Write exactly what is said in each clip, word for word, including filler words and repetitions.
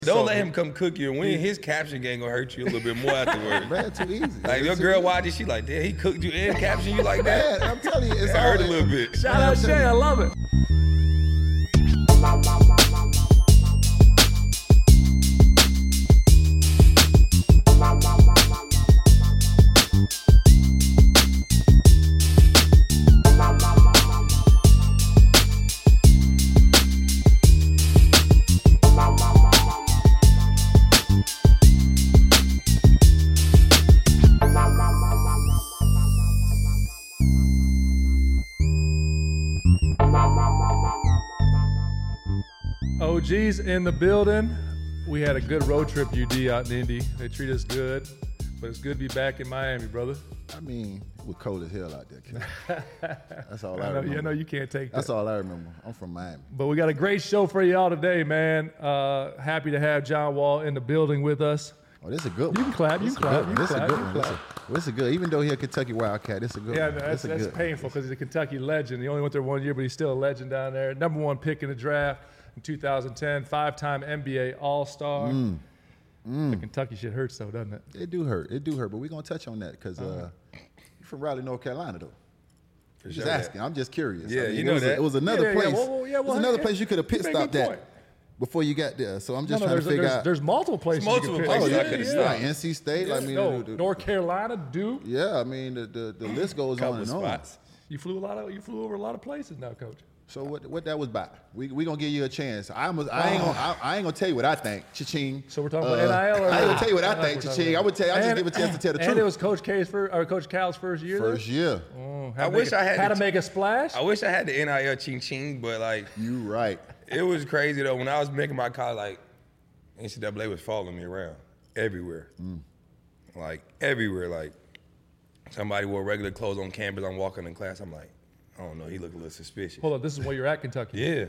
Don't so, let him come cook you and win. His caption game gonna hurt you a little bit more afterwards. Man, too easy. Like your girl watched it, she like, damn, he cooked you and captioned you like that. Man, I'm telling you, it's It all hurt a little bit. Shout out Shay, I love it. O G's in the building. We had a good road trip, U D, out in Indy. They treat us good, but it's good to be back in Miami, brother. I mean, it was cold as hell out there, kid. That's all I, I know, remember. you know you can't take that. That's all I remember. I'm from Miami. But we got a great show for y'all today, man. Uh, happy to have John Wall in the building with us. Oh, this is a good one. You can clap, you This can is a clap, good you one. can This is a clap, good you one. can This is- This is a good. Even though he's a Kentucky Wildcat, this is a good Yeah, one. that's, This is that's good. painful because he's a Kentucky legend. He only went there one year, but he's still a legend down there. Number one pick in the draft in two thousand ten, five-time N B A All-Star. Mm. The Kentucky shit hurts, though, doesn't it? It do hurt. It do hurt, but we're going to touch on that because uh, you're from Raleigh, North Carolina, though. For Just sure, asking. I'm just curious. Yeah, I mean, you know it was, that. A, it was another Yeah, yeah, place. well, well, yeah, it was well, another yeah, place you could have pit you make a stopped good at point. before you got there. So I'm just No, no, trying there's, to figure there's, out. there's multiple places. multiple you can places pick. I yeah, could've yeah. stopped. Like N C State. I mean, no, the, the, North Carolina, Duke. yeah, I mean the the, the list goes couple on and of on. spots. You flew a lot of. You flew over a lot of places now, Coach. So what what that was about? We we gonna give you a chance. I'm a, I ain't gonna I, I ain't gonna tell you what I think. Cha-ching. So we're talking about N I L. Or I ain't gonna tell you what I That's think. what we're Cha-ching. talking I would tell you. I just And- give a chance to tell the and truth. it was Coach K's first, or Coach Cal's first year. First there? year. Oh, I how to wish make a- I had how the to t- make a splash. I wish I had the N I L ching ching, but like You right. it was crazy though. When I was making my college, like N C double A was following me around everywhere, like everywhere. Like somebody wore regular clothes on campus. I'm walking in class. I'm like, I don't know. He looked a little suspicious. Hold on, this is where you're at, Kentucky. Yeah,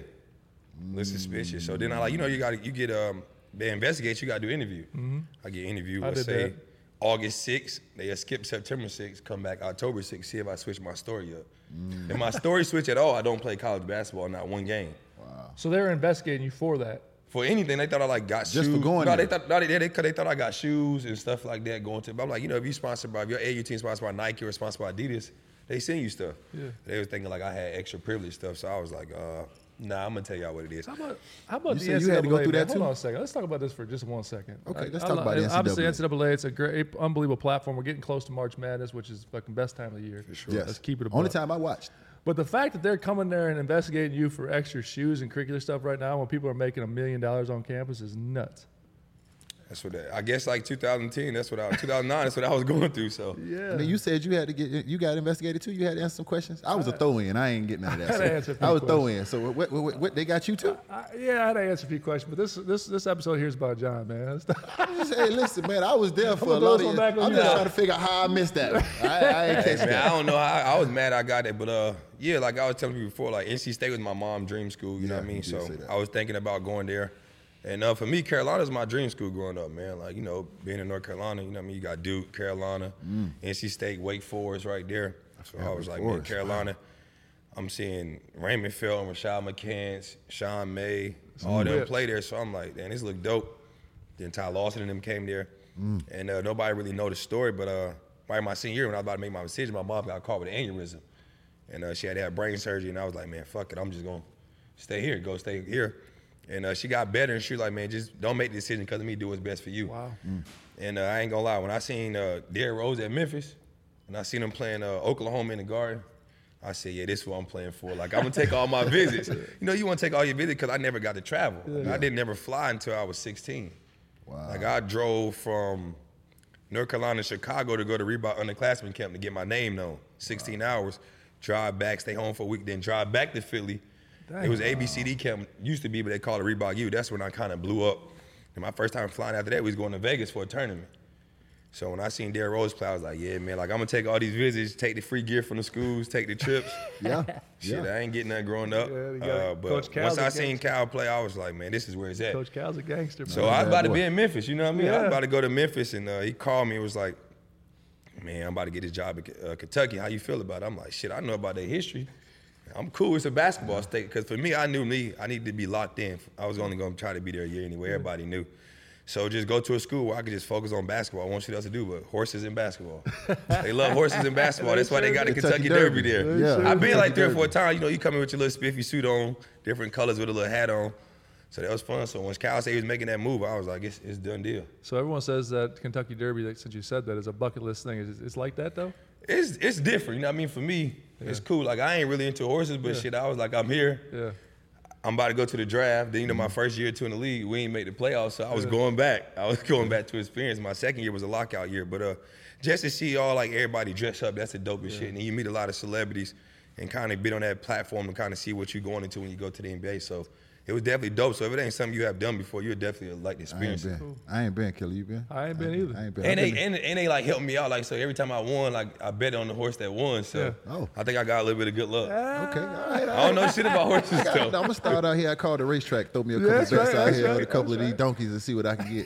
a little suspicious. So then I like, you know, you got to you get um they investigate. You got to do interview. I get interviewed. I Let's did say that. August sixth. They skip September sixth. Come back October sixth. See if I switch my story up. If my story switch at all, I don't play college basketball. Not one game. So they were investigating you for that. For anything, they thought I like got Just shoes. for going no, there. they thought no, they, they, they, they thought I got shoes and stuff like that going to. But I'm like, you know, if you sponsored by if your A U team sponsored by Nike or sponsored by Adidas, they send you stuff. Yeah. They was thinking like I had extra privilege stuff, so I was like, uh, nah, I'm gonna tell y'all what it is. How about how about You the said you had to go N C double A, through man? that Hold too? on a second. Let's talk about this for just one second. Okay, let's I- talk I- about the N C double A. Obviously, N C double A, it's a great, unbelievable platform. We're getting close to March Madness, which is fucking best time of the year. For sure. Yes. Let's keep it a Only buck. time I watched. But the fact that they're coming there and investigating you for extra shoes and curricular stuff right now when people are making a million dollars on campus is nuts. That's what that, I guess like two thousand ten. That's what I two thousand nine. That's what I was going through. So Yeah. And then you said you had to get you got investigated too. You had to answer some questions. I was a throw in. I ain't getting none of I that. had to So answer a few I was throw questions. in. So what, what, what, what they got you too? I, yeah, I had to answer a few questions, but this this this episode here is about John, man. Hey, listen, man, I was there for gonna a throw lot this of one years. back on I'm you just now. trying to figure out how I missed that. I, I ain't catch man, I that. don't know. I, I was mad I got it, but uh, yeah, like I was telling you before, like N C State was my mom's dream school. You know Yeah, what I mean? you did So say that. I was thinking about going there. And uh, for me, Carolina's my dream school growing up, man. Like, you know, being in North Carolina, you know what I mean? You got Duke, Carolina, N C State, Wake Forest right there. So I was Wake like, man, Forest, Carolina. I'm seeing Raymond Felton, Rashad McCants, Sean May, all them whips. play there. So I'm like, damn, this look dope. Then Ty Lawson and them came there. And uh, nobody really know the story, but uh, probably my senior year when I was about to make my decision, my mom got caught with an aneurysm. And uh, she had to have brain surgery, and I was like, man, fuck it, I'm just gonna stay here, go stay here. And uh, she got better, and she was like, man, just don't make the decision because of me, do what's best for you. Wow. And uh, I ain't gonna lie, when I seen uh, Derrick Rose at Memphis, and I seen him playing uh, Oklahoma in the Garden, I said, yeah, this is what I'm playing for. Like, I'm gonna take all my visits. You know, you wanna take all your visits because I never got to travel. Like, I didn't never fly until I was sixteen. Wow. Like, I drove from North Carolina to Chicago to go to Reebok underclassmen camp to get my name known. sixteen hours, drive back, stay home for a week, then drive back to Philly. It was A B C D camp, used to be, but they called it Reebok U. That's when I kind of blew up. And my first time flying after that, we was going to Vegas for a tournament. So when I seen Derrick Rose play, I was like, yeah, man, like I'm gonna take all these visits, take the free gear from the schools, take the trips. Yeah. Shit, yeah. I ain't getting nothing growing up. Yeah, you got Uh, it. but Coach Cal's once I a seen gangster. Cal play, I was like, man, this is where it's at. Coach Cal's a gangster, man. So I was bad about to boy. be in Memphis, you know what I mean? I Yeah. was about to go to Memphis, and uh, he called me. It was like, man, I'm about to get this job at uh, Kentucky. How you feel about it? I'm like, shit, I know about their history. I'm cool. It's a basketball state because for me, I knew me. I needed to be locked in. I was only going to try to be there a year anyway. Everybody knew. So just go to a school where I could just focus on basketball. I want shit else to do, but horses and basketball. They love horses and basketball. That's why they got the Kentucky, Kentucky Derby, Derby there. Yeah. I've been like three or four times. You know, you come in with your little spiffy suit on, different colors with a little hat on. So that was fun. So when Cal said he was making that move, I was like, it's, it's done deal. So everyone says that Kentucky Derby, like, since you said that, is a bucket list thing. Is it's like that, though? It's it's different. You know what I mean? For me, yeah. It's cool. Like, I ain't really into horses, but yeah. shit, I was like, I'm here. Yeah. I'm about to go to the draft. Then, you know, my first year or two in the league, we ain't make the playoffs, so I was yeah. going back. I was going back to experience. My second year was a lockout year. But uh, just to see all, like, everybody dress up, that's the dopest yeah. shit. And you meet a lot of celebrities and kind of be on that platform and kind of see what you're going into when you go to the N B A. So it was definitely dope. So if it ain't something you have done before, you'll definitely like the experience. I ain't been. I ain't been, Killer. You been? I ain't been either. I ain't been. And they, and, and they like helped me out. Like, so every time I won, like I bet on the horse that won. So yeah. oh. I think I got a little bit of good luck. Ah, okay. All right, all right. I don't know shit about horses though. I'm gonna start out here. I call the racetrack. Throw me a couple yeah, bets right, out here right, with a couple of these right. donkeys and see what I can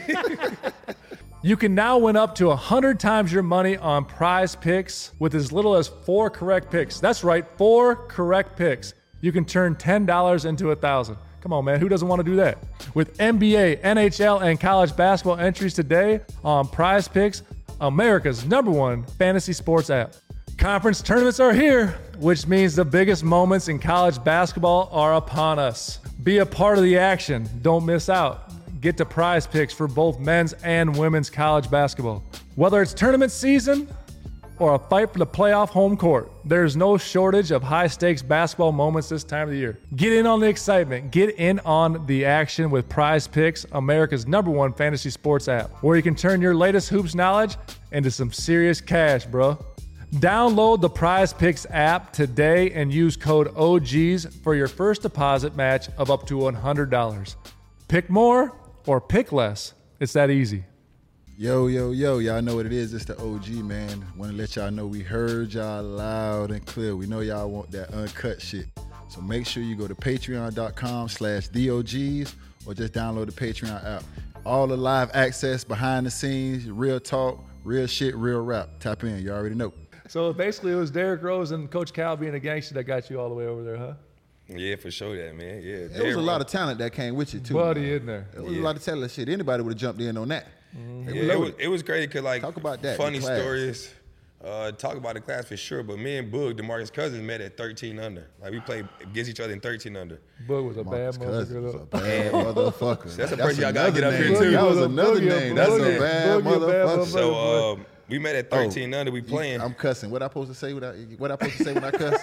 get. You can now win up to one hundred times your money on Prize Picks with as little as four correct picks. That's right, four correct picks. You can turn ten dollars into one thousand dollars. Come on, man. Who doesn't want to do that? With N B A, N H L, and college basketball entries today on Prize Picks, America's number one fantasy sports app. Conference tournaments are here, which means the biggest moments in college basketball are upon us. Be a part of the action. Don't miss out. Get to Prize Picks for both men's and women's college basketball. Whether it's tournament season or a fight for the playoff home court, there's no shortage of high-stakes basketball moments this time of the year. Get in on the excitement. Get in on the action with Prize Picks, America's number one fantasy sports app, where you can turn your latest hoops knowledge into some serious cash, bro. Download the Prize Picks app today and use code O Gs for your first deposit match of up to one hundred dollars. Pick more or pick less. It's that easy. Yo, yo, yo, y'all know what it is. It's the O G, man. Want to let y'all know we heard y'all loud and clear. We know y'all want that uncut shit. So make sure you go to patreon.com slash DOGs or just download the Patreon app. All the live access, behind the scenes, real talk, real shit, real rap. Tap in. You already know. So basically it was Derrick Rose and Coach Cal being a gangster that got you all the way over there, huh? Yeah, for sure that, man. Yeah. There was a lot of talent that came with you, too. Buddy man. in there. There was yeah. a lot of talent shit. Anybody would have jumped in on that. Mm-hmm. Yeah, it was, it was crazy because, like, talk about that, funny stories. Uh, talk about the class for sure, but me and Boog, DeMarcus Cousins, met at thirteen under. Like, we played against each other in thirteen under. Boog was a Marcus bad Cousins was a motherfucker. bad motherfucker. So that's a person y'all got to get up name. here, too. That was another Boogie, name. Boogie, That's Boogie, a bad Boogie, a bad motherfucker. motherfucker. So um, we met at thirteen oh, under. We playing. I'm cussing. What I supposed to say? What I, what I supposed to say when I cuss?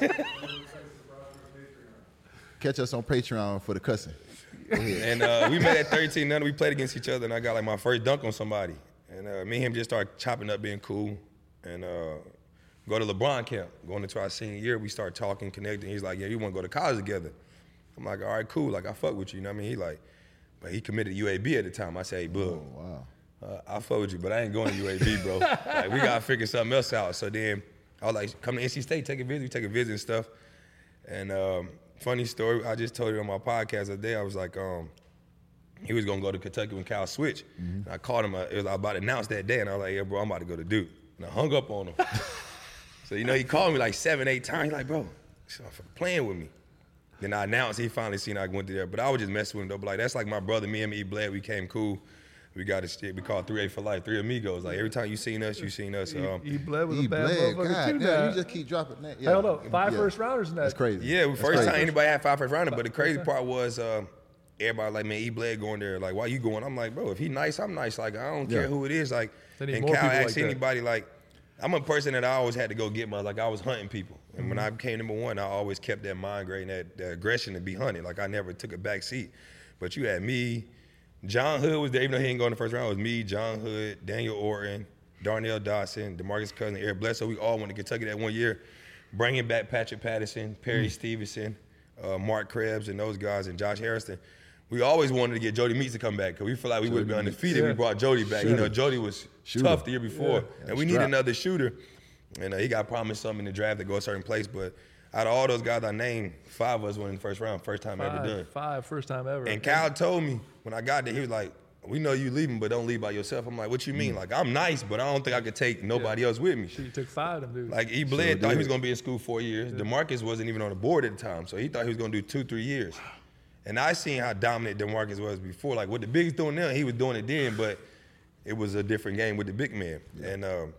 Catch us on Patreon for the cussing. And uh, we met at thirteen under. We played against each other, and I got like my first dunk on somebody. And uh, me and him just started chopping up, being cool. And uh, go to LeBron camp. Going into our senior year, we start talking, connecting. He's like, yeah, you want to go to college together? I'm like, all right, cool. Like, I fuck with you. You know what I mean? He like, but he committed to U A B at the time. I say, hey, Boog, Oh, wow. uh, I fuck with you, but I ain't going to U A B, bro. Like, we got to figure something else out. So then I was like, come to N C State, take a visit. We take a visit and stuff. And um, funny story, I just told you on my podcast the other day, I was like, um, he was going to go to Kentucky when Cal switched. Mm-hmm. And I called him, it was about to announce that day, and I was like, yeah, bro, I'm about to go to Duke. And I hung up on him. So, you know, he called me like seven, eight times. He's like, bro, stop playing with me. Then I announced, he finally seen I went there. But I was just messing with him, though. But like, that's like my brother, me and E. Bled, we came cool. We got a shit, we call it three A for life, three amigos. Like, every time you seen us, you seen us. Um, E. Bled was E. a bad Bled, motherfucker, God, too, damn, now. you just keep dropping that. Yeah. Hell no, five yeah. first rounders in that. That's crazy. Yeah, That's first crazy. time anybody had five first rounder. But the crazy part was uh, everybody like, man, E. Bled going there. Like, why you going? I'm like, bro, if he nice, I'm nice. Like, I don't care Yeah. who it is. Like, They need and more Cal people asked like that. anybody, like, I'm a person that I always had to go get my, like, I was hunting people. And Mm-hmm. when I became number one, I always kept that mind grade and that, that aggression to be hunted. Like, I never took a back seat. But you had me, John Hood was there, even though he didn't go in the first round. It was me, John Hood, Daniel Orton, Darnell Dodson, DeMarcus Cousins, Eric Bledsoe. We all went to Kentucky that one year, bringing back Patrick Patterson, Perry Mm. Stevenson, uh, Mark Krebs, and those guys, and Josh Harrison. We always wanted to get Jody Meeks to come back because we feel like we would have been undefeated if Yeah. we brought Jody back. You Shooter. know, Jody was Shooter. tough the year before, Yeah. and we need another shooter. And uh, he got promised something in the draft to go a certain place, but out of all those guys I named, five of us went in the first round, first time ever done. Five, five, first time ever. And Cal told me when I got there, he was like, we know you leaving, but don't leave by yourself. I'm like, what you mean? Like, I'm nice, but I don't think I could take nobody yeah. else with me. She took five of them, dude. Like, E. Bled sure thought he was going to be in school four years. Yeah. DeMarcus wasn't even on the board at the time, so he thought he was going to do two, three years. And I seen how dominant DeMarcus was before. Like, what the Big's doing now, he was doing it then, but it was a different game with the big man. Yeah. And uh,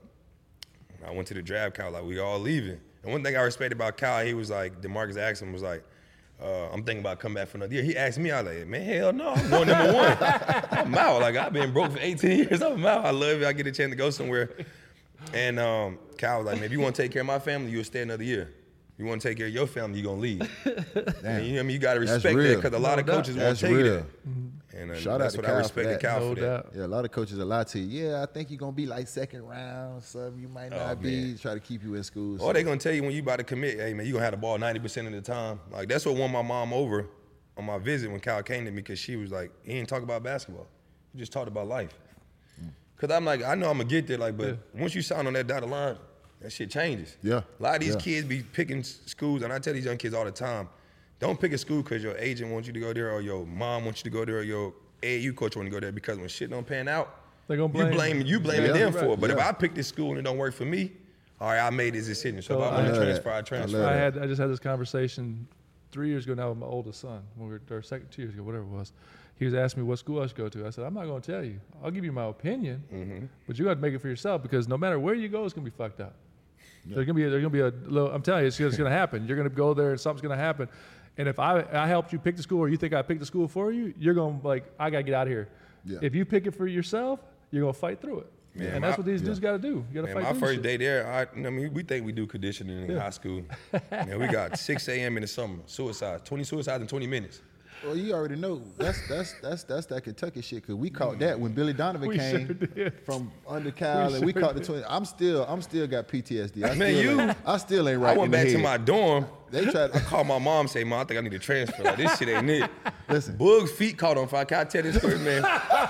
I went to the draft, Kyle, like, we all leaving. And one thing I respected about Kyle, he was like, DeMarcus asked him, was like, Uh, I'm thinking about coming back for another year. He asked me, I was like, man, hell no, I'm going number one. I'm out. Like, I've been broke for eighteen years. I'm out. I love it. I get a chance to go somewhere. And um, Kyle was like, man, if you want to take care of my family, you'll stay another year. If you want to take care of your family, you're going to leave. And, you know what I mean? You got to respect that because a lot of coaches won't take that. And uh, Shout that's out what to I Kyle respected for that. Kyle No for that. doubt. Yeah, a lot of coaches will lie to you. Yeah, I think you're going to be like second round, something you might not Oh, be. man. Try to keep you in school. Or they going to tell you when you about to commit, hey, man, you're going to have the ball ninety percent of the time. Like, that's what won my mom over on my visit when Kyle came to me because she was like, he didn't talk about basketball. He just talked about life. Because I'm like, I know I'm going to get there, like, but yeah. once you sign on that dotted line, that shit changes. Yeah. A lot of these yeah. kids be picking schools, and I tell these young kids all the time, don't pick a school because your agent wants you to go there or your mom wants you to go there or your A A U coach wants you to go there because when shit don't pan out, They gonna blame you blame you blaming yeah, them right. for it. But yeah. if I pick this school and it don't work for me, all right, I made this decision. So, So if I I want to love transfer, that. I I transfer. love I that. had I just had this conversation three years ago now with my oldest son. When we were or second two years ago, whatever it was. He was asking me what school I should go to. I said, I'm not going to tell you. I'll give you my opinion, Mm-hmm. but you got to make it for yourself because no matter where you go, it's going to be fucked up. Yeah. There's going to be there's going to be a little. I'm telling you, it's, it's going to happen. You're going to go there and something's going to happen. And if I I helped you pick the school or you think I picked the school for you, you're going to like I got to get out of here. Yeah. If you pick it for yourself, you're going to fight through it. Man, and that's my- what these yeah. dudes got to do. You got to Man, fight my through first shit. day there, I, I mean, we think we do conditioning in Yeah. high school. Man, we got six a.m. in the summer, suicides, twenty suicides in twenty minutes. Well, you already know that's that's that's that's that Kentucky shit because we caught that when Billy Donovan We came sure did. from under Cal We and we sure caught the did. twenty. I'm still I'm still got P T S D. I Man, still you- ain't, I still ain't right. I went in the back to head. my dorm. They tried. I called my mom, say, Mom, I think I need to transfer. Like, this shit ain't it. Listen. Boog's feet caught on fire. Can I tell this story, man?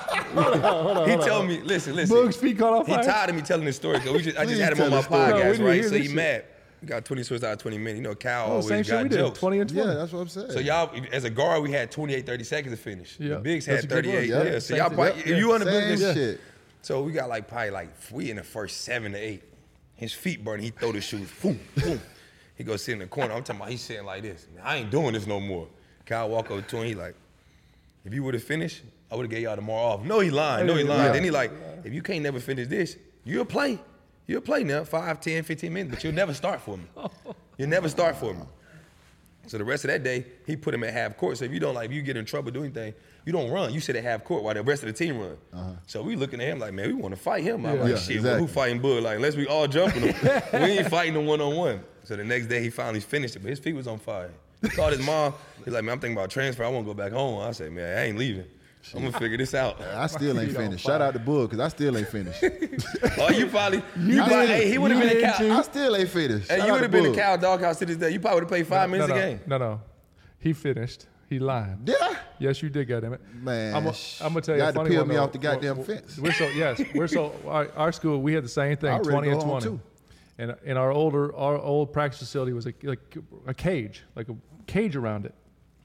he told me, listen, listen. Boog's feet caught on He fire? tired of me telling this story. Cause we just, I just Please had him tell on my the story. No, we podcast, need to right? hear So this he shit. mad. We got twenty suicides out of twenty minutes. You know, Cal Oh, always same shit got we did. jokes. twenty and twenty. Yeah, that's what I'm saying. So y'all, as a guard, we had twenty-eight, thirty seconds to finish. Yeah. The bigs That's had a good one. thirty-eight. Yeah. Yeah. So Same y'all thing. probably, Yep. if you in the Same business, shit. so we got like probably like we in the first seven to eight. His feet burning. He throw the shoes. Boom, boom. He go sit in the corner. I'm talking about he's sitting like this. Man, I ain't doing this no more. Kyle walk over to him. He like, if you would have finished, I would have gave y'all tomorrow off. No, he lying. No, he lying. Yeah. Then he like, if you can't never finish this, you'll play. You'll play now, five, ten, fifteen minutes, but you'll never start for me. You'll never start for me. So the rest of that day, he put him at half court. So if you don't like, if you get in trouble doing anything, you don't run. You sit at half court while the rest of the team run. Uh-huh. So we looking at him like, man, we want to fight him. I'm Yeah. like, Yeah, shit, exactly. who fighting Bud? Like, unless we all jumping him, we ain't fighting him one on one. So the next day he finally finished it, but his feet was on fire. He called his mom. He's like, man, I'm thinking about transfer. I want to go back home. I said, man, I ain't leaving. I'm gonna figure this out. I still ain't feet on finished. fire. Shout out to Bull because I still ain't finished. Oh, you probably, you, You probably, did. hey, he would have You been a did cow. too. I still ain't finished. Hey, Shout you out would to have been a Bull. cow doghouse to this day. You probably would have played five minutes no, a no, game. No, no. He finished. He lied. Did I? Yes, you did, goddammit. Man, I'm sh- gonna tell you you a had to funny peel one, me though. off the goddamn We're- fence. We're so yes, we're so our, our school we had the same I thing, ready twenty to and go home, twenty. too. And in our older our old practice facility was a, like a cage, like a cage around it.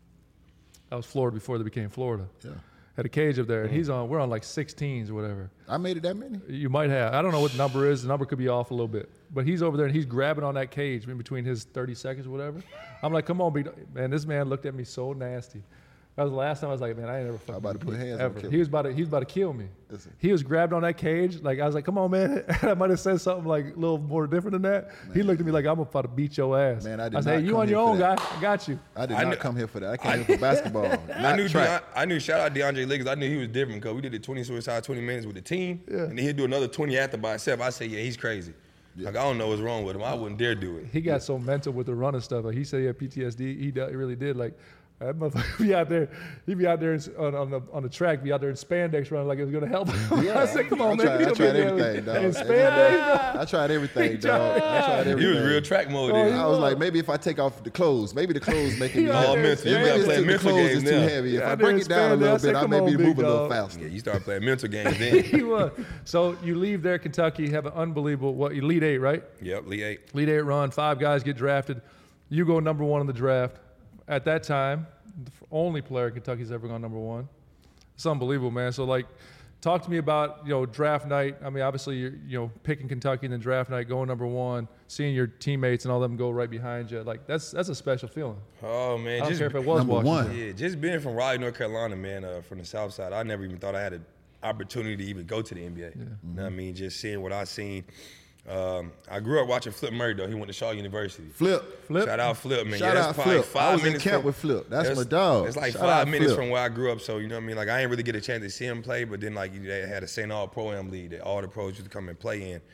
That was Florida before they became Florida. Yeah. Had a cage up there, and he's on. We're on like sixteens or whatever. I made it that many. You might have. I don't know what the number is. The number could be off a little bit. But he's over there and he's grabbing on that cage in between his thirty seconds or whatever. I'm like, come on, big dog. Man, this man looked at me so nasty. That was the last time I was like, man, I ain't never fucking about to put hands on ever. Killer. He was about to, he was about to kill me. Listen. He was grabbed on that cage. Like, I was like, come on, man. I might have said something like a little more different than that. He looked at me like, I'm about to beat your ass. Man, I did I said, not hey, you come on here your for own, that. guy. I got you. I did I not knew- come here for that. I came here for basketball, I not knew, track. De- I knew. Shout out DeAndre Liggins. I knew he was different because we did the twenty suicide, twenty minutes with the team, Yeah. and then he'd do another twenty after by himself. I said, yeah, he's crazy. Like I don't know what's wrong with him. I wouldn't dare do it. He got so mental with the run and stuff. Like he said he had P T S D. He, do- he really did. Like that motherfucker be out there. He be out there in, on, on the on the track. Be out there in spandex running like it was gonna help him. Yeah. I said, come on, I man. tried- we I gonna be tried there everything, dog. in And spandex. I tried everything, dog. I tried everything. He was real track mode. Oh, then. he I was like, maybe if I take off the clothes, maybe the clothes making me Yeah, heavy. mental. You Maybe gotta it's play too- the mental clothes games is too now. heavy. If Yeah, I I break did it down a expand little that. I said, bit, I come may on, be big move a little dog. faster. Yeah, you start playing mental games then. He was. So you leave there, Kentucky, have an unbelievable what Elite Eight, right? Yep, Lee eight. Elite Eight run. Five guys get drafted. You go number one in the draft. At that time, the only player Kentucky's ever gone number one. It's unbelievable, man. So, like, talk to me about, you know, draft night. I mean, obviously, you're, you know, picking Kentucky and then draft night, going number one, seeing your teammates and all them go right behind you. Like, that's that's a special feeling. Oh, man. I don't just, care if it was number Washington. one. Yeah, just being from Raleigh, North Carolina, man, uh, from the South Side, I never even thought I had an opportunity to even go to the N B A. Yeah. You know what I mean? Just seeing what I seen. Um, I grew up watching Flip Murray, though. He went to Shaw University. Flip. Flip. Shout out Flip, man. Shout yeah, that's out probably Flip. five I was in minutes camp from, with Flip. That's it's- my dog. It's like Shout five out minutes Flip. from where I grew up, so you know what I mean? Like, I ain't really get a chance to see him play, but then, like, they had a Saint All Pro-Am league that all the pros used to come and play in.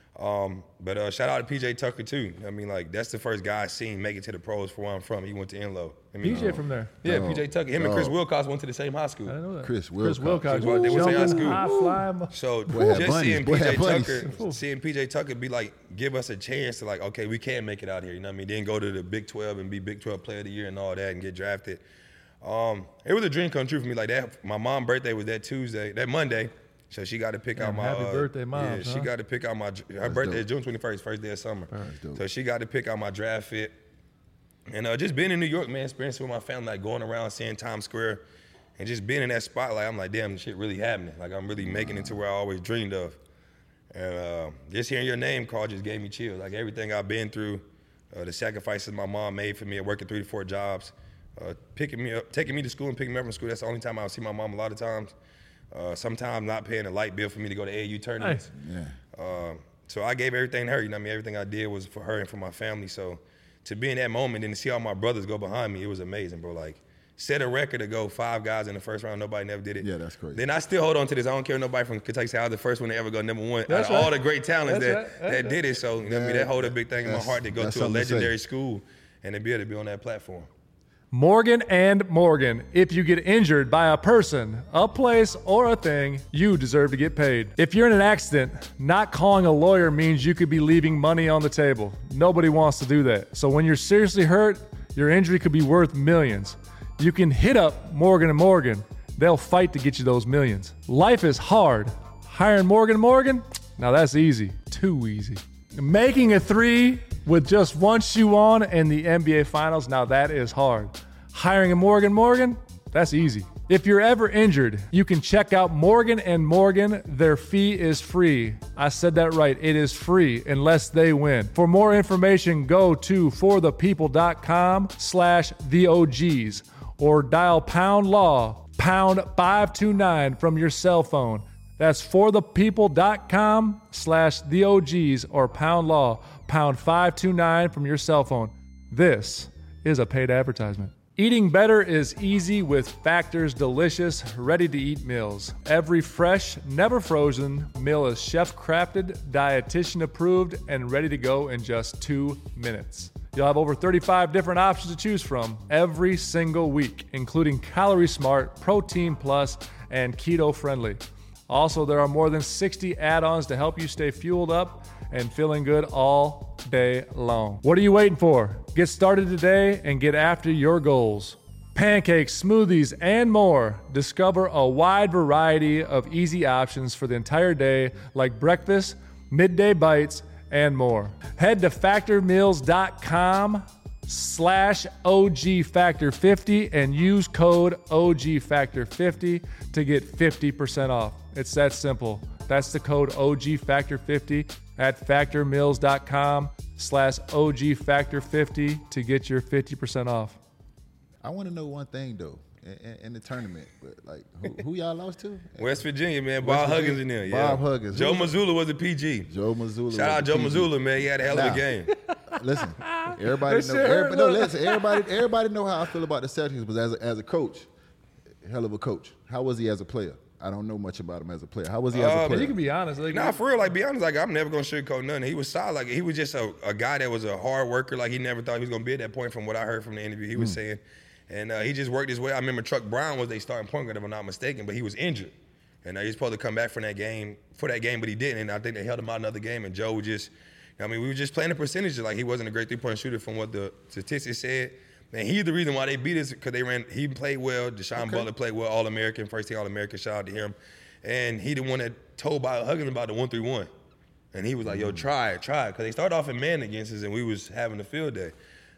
Um, but uh, shout out to P J Tucker, too. I mean, like, that's the first guy I seen make it to the pros for where I'm from. He went to Enloe. I mean, P J from there. Yeah, Dog. P J Tucker. Him and Chris Dog. Wilcox went to the same high school. I didn't know that. Chris Chris Wilcox. Wilcox. They went to high Jumping, school. high flying. So Boy had just bunnies. seeing Boy P J had bunnies. Tucker, seeing P J Tucker be like, give us a chance to like, okay, we can make it out here. You know what I mean? Then go to the Big twelve and be Big twelve Player of the Year and all that and get drafted. Um, it was a dream come true for me. Like that, my mom's birthday was that Tuesday, that Monday. So she got to pick Damn, out my happy uh, birthday, Moms, Yeah, she huh? got to pick out my. Her That's birthday dope. is June twenty-first, first day of summer. That's dope. So she got to pick out my draft fit. And uh, just being in New York, man, experiencing with my family, like going around seeing Times Square, and just being in that spotlight, I'm like, damn, this shit really happening. Like I'm really making it to where I always dreamed of. And uh, just hearing your name called just gave me chills. Like everything I've been through, uh, the sacrifices my mom made for me at working three to four jobs, uh, picking me up, taking me to school and picking me up from school. That's the only time I would see my mom a lot of times. Uh, sometimes not paying a light bill for me to go to A A U tournaments. Nice. Yeah. Uh, so I gave everything to her. You know what I mean? Everything I did was for her and for my family. So to be in that moment and to see all my brothers go behind me, it was amazing, bro. Like, set a record to go five guys in the first round. Nobody never did it. Yeah, that's crazy. Then I still hold on to this. I don't care nobody from Kentucky say I was the first one to ever go number one. That's Out of right. all the great talents That's that, right. That's that right. did it. So, you know what I mean? That hold a big thing in my That's- heart to go that's to a something to say. legendary school and to be able to be on that platform. Morgan and Morgan. If you get injured by a person, a place, or a thing, you deserve to get paid. If you're in an accident, not calling a lawyer means you could be leaving money on the table. Nobody wants to do that. So when you're seriously hurt, your injury could be worth millions. You can hit up Morgan and Morgan. They'll fight to get you those millions. Life is hard. Hiring Morgan and Morgan? Now that's easy. Too easy. Making a three with just one shoe on in the N B A Finals, now that is hard. Hiring a Morgan Morgan, that's easy. If you're ever injured, you can check out Morgan and Morgan. Their fee is free. I said that right. It is free unless they win. For more information, go to forthepeople.com slash the OGs or dial pound law, pound five two nine from your cell phone. That's forthepeople.com slash the OGs or pound law, pound five two nine from your cell phone. This is a paid advertisement. Eating better is easy with Factor's delicious, ready-to-eat meals. Every fresh, never frozen meal is chef-crafted, dietitian-approved, and ready to go in just two minutes. You'll have over thirty-five different options to choose from every single week, including Calorie Smart, Protein Plus, and Keto Friendly. Also, there are more than sixty add-ons to help you stay fueled up and feeling good all day long. What are you waiting for? Get started today and get after your goals. Pancakes, smoothies, and more. Discover a wide variety of easy options for the entire day, like breakfast, midday bites, and more. Head to factormeals.com slash OG Factor fifty and use code O G Factor fifty to get fifty percent off. It's that simple. That's the code O G Factor fifty at factormeals.com slash OG Factor fifty to get your fifty percent off. I want to know one thing though, in, in, in the tournament, but like who, who y'all lost to? West Virginia, man. West Bob Virginia. Huggins in there. Yeah. Bob Huggins. Joe Who was- Mazzulla was a P G. Joe Mazzulla. Shout out was Joe the P G. Mazzulla, man. He had a hell of Now. a game. Listen, everybody That know. shit hurt, Everybody, no, look. listen, everybody, everybody know how I feel about the Celtics. But as a, as a coach, hell of a coach. How was he as a player? I don't know much about him as a player. How was he as a Uh, player? You can be honest. Like, Nah, for real, like, be honest, like, I'm never gonna sugarcoat nothing. He was solid. Like, he was just a, a guy that was a hard worker. Like, he never thought he was gonna be at that point from what I heard from the interview he was Hmm. saying. And uh, he just worked his way. I remember Chuck Brown was their starting point guard, if I'm not mistaken, but he was injured. And uh, he was supposed to come back from that game, for that game, but he didn't. And I think they held him out another game, and Joe was just, I mean, we were just playing the percentages. Like, he wasn't a great three-point shooter from what the statistics said. Man, he's the reason why they beat us, because they ran, he played well. Deshaun Butler played well, All-American, first team All-American, shout out to him. And he the one that told Bob Huggins about the one three one. And he was like, yo, try it, try it. Because they started off in man against us, and we was having a field day.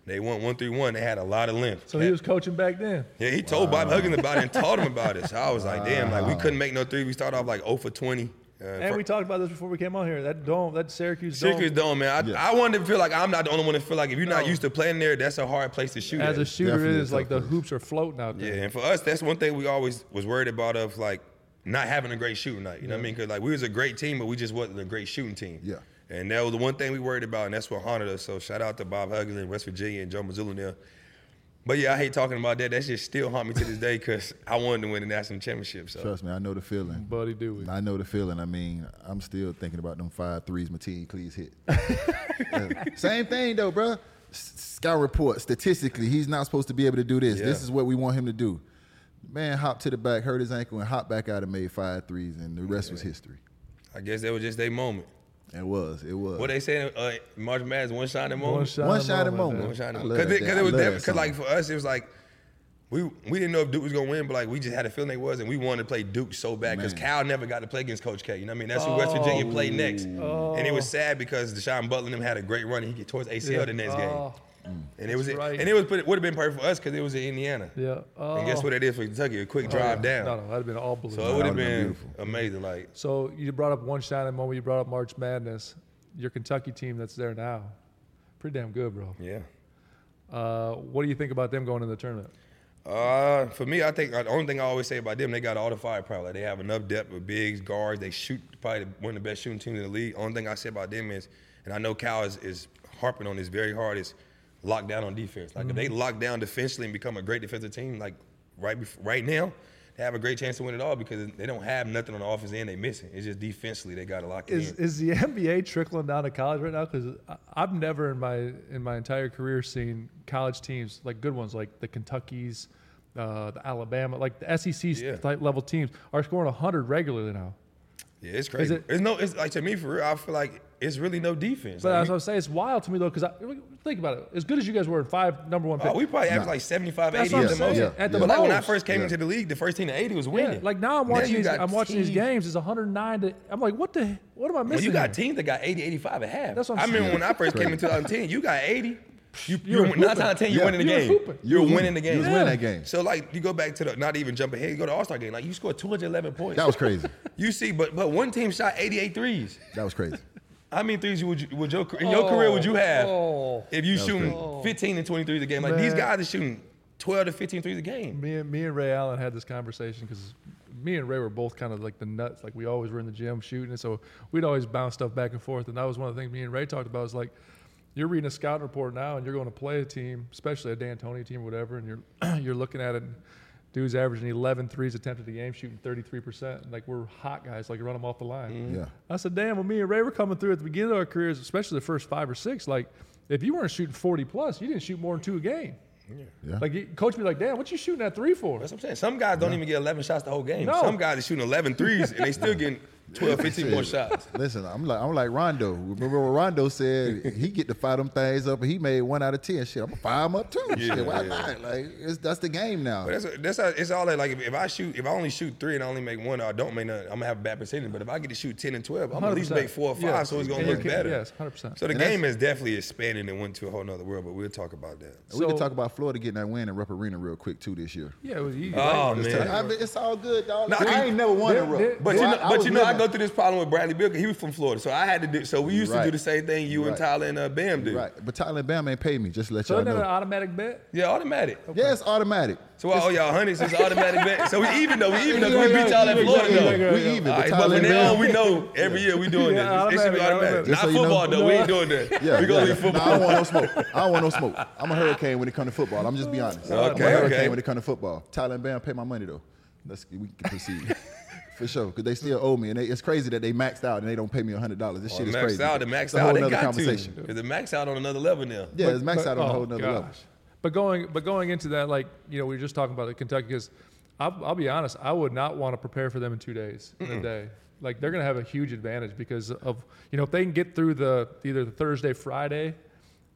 They won one three one. They had a lot of length. So he was coaching back then. Yeah, he told wow. Bob Huggins about it and taught him about it. So I was like, wow. damn, like we couldn't make no three. We started off like zero for twenty. Uh, and for, we talked about this before we came on here. That dome, that Syracuse dome. Syracuse dome, man. I, yeah. I wanted to feel like I'm not the only one to feel like if you're no. not used to playing there, that's a hard place to shoot. As at. a shooter, Definitely it is like the place. hoops are floating out there. Yeah, and for us, that's one thing we always was worried about of like not having a great shooting night. You know yeah. what I mean? Because like we was a great team, but we just wasn't a great shooting team. Yeah. And that was the one thing we worried about, and that's what haunted us. So shout out to Bob Huggins in West Virginia and Joe Mazzulla there. But yeah, I hate talking about that. That just still haunt me to this day because I wanted to win the national championship. So. Trust me, I know the feeling. Buddy, do we? I know the feeling. I mean, I'm still thinking about them five threes Mateen Cleaves hit. yeah. Same thing though, bro. Scout report, statistically, he's not supposed to be able to do this. Yeah. This is what we want him to do. Man hopped to the back, hurt his ankle, and hopped back out and made five threes, and the rest yeah. was history. I guess that was just their moment. It was. It was. What they saying? Uh, March Madness, one shining moment. One shining one shot moment. moment. One shining moment. Because it, it was because like for us, it was like we we didn't know if Duke was gonna win, but like we just had a feeling they was, and we wanted to play Duke so bad because Cal never got to play against Coach K. You know what I mean? That's who oh. West Virginia played next, oh. and it was sad because Deshaun Butler and them had a great run. And he get towards A C L yeah. the next oh. game. Mm. And it was right. and it was would have been perfect for us because it was in Indiana. Yeah. Oh. And guess what it is for Kentucky? A quick drive oh, yeah. down. No, no, that'd have been all blue. So it would have been, been amazing. Like. So you brought up one shining moment. You brought up March Madness. Your Kentucky team that's there now, pretty damn good, bro. Yeah. Uh, what do you think about them going in the tournament? Uh, for me, I think the only thing I always say about them, they got all the firepower. Like they have enough depth with bigs, guards. They shoot probably one of the best shooting teams in the league. Only thing I say about them is, and I know Cal is, is harping on this very hard, is lock down on defense. Like mm-hmm. if they lock down defensively and become a great defensive team, like right before, right now, they have a great chance to win it all because they don't have nothing on the offense end they missing. It's just defensively they got to lock it is, in. Is the N B A trickling down to college right now? Because I've never in my in my entire career seen college teams, like good ones, like the Kentuckys, uh, the Alabama, like the S E C yeah. type level teams are scoring one hundred regularly now. Yeah, it's crazy. It, it's no, it's like to me for real. I feel like it's really no defense. But like, as I was saying, it's wild to me though, because think about it. As good as you guys were in five number one picks, oh, we probably averaged nah. like seventy-five, That's eighty at the most. Yeah. At the but most. like when I first came yeah. into the league, the first team to eighty was winning. Yeah. Like now I'm watching now these. I'm watching teams. these games. It's one hundred nine to. I'm like, what the? What am I missing? Well, you got here? teams that got eighty, eighty-five at half. That's what I'm I saying. remember when I first came in twenty ten, you got eighty. You, you were nine times out of ten, you're yeah. winning the you game. Were you're you winning the game. You was yeah. winning that game. So like you go back to the not even jump ahead, you go to All-Star game. Like you scored two hundred eleven points. That was crazy. You see, but but one team shot eighty-eight threes. That was crazy. How many threes would you, would your in your oh, career would you have oh, if you shooting crazy. fifteen and twenty threes a game? Like Man. these guys are shooting twelve to fifteen threes a game. Me and me and Ray Allen had this conversation because me and Ray were both kind of like the nuts. Like we always were in the gym shooting, and so we'd always bounce stuff back and forth. And that was one of the things me and Ray talked about. Was like you're reading a scouting report now, and you're going to play a team, especially a D'Antoni team or whatever, and you're you're looking at it. And dude's averaging eleven threes attempted a game, shooting thirty-three percent. And like we're hot guys, like run them off the line. Mm-hmm. Yeah. I said, damn, when me and Ray were coming through at the beginning of our careers, especially the first five or six, like if you weren't shooting forty plus, you didn't shoot more than two a game. Yeah. Yeah. Like he, coach me like, damn, what you shooting at three for? That's what I'm saying. Some guys don't yeah. even get eleven shots the whole game. No. Some guys are shooting eleven threes and they still getting twelve, fifteen more shots. Listen, I'm like I'm like Rondo. Remember what Rondo said? He get to fire them things up, and he made one out of ten. Shit, I'm gonna fire him up too. Yeah, Shit, why yeah. not? Like it's, that's the game now. But that's that's how, it's all that. Like if, if I shoot, if I only shoot three and I only make one, or I don't make none, I'm gonna have a bad percentage. But if I get to shoot ten and twelve, I'm gonna at least make four or five, yeah. so it's gonna and look can, better. Yes, one hundred percent. So the and game has definitely expanded and went to a whole nother world. But we'll talk about that. we So, can talk about Florida getting that win in Rupp Arena real quick too this year. Yeah, it was easy. Oh right? man, I mean, it's all good, dog. No, I you- ain't never won in there- Rupp. But So you know, I- I but was you know, I living- go through this problem with Bradley Bill because he was from Florida, so I had to do. So we used to Right. do the same thing you and Right. Tyler and uh, Bam do. Right, but Tyler and Bam ain't paid me. Just to let So y'all isn't that an know. automatic bet? Yeah, automatic. Yeah, it's automatic. So I owe y'all hundreds. It's automatic bet. So we even though we even though we Yeah, beat y'all yeah, at Florida yeah, though. yeah, We even. All But right, but Tyler from and now on, Bam. we know every year we doing Yeah, this. It should be automatic, automatic. automatic. Just Not so you football know. though. We ain't doing that. Yeah, we gonna yeah. leave No, football. I don't want no smoke. I don't want no smoke. I'm a hurricane when it comes to football. I'm just be honest. I'm Okay, a hurricane okay. when it comes to football. Tyler and Bam pay my money though. Let's we can proceed. For sure, because they still owe me, and they, it's crazy that they maxed out and they don't pay me a hundred dollars. This Well, shit is max crazy. out, the max It's a whole out, they nother got conversation. to. Because the max out on another level now. Yeah, it's maxed But- out on a oh, whole nother gosh. level. But going, but going into that, like you know, we were just talking about the Kentucky because I'll, I'll be honest, I would not want to prepare for them in two days in a day. Like they're going to have a huge advantage because of you know if they can get through the either the Thursday, Friday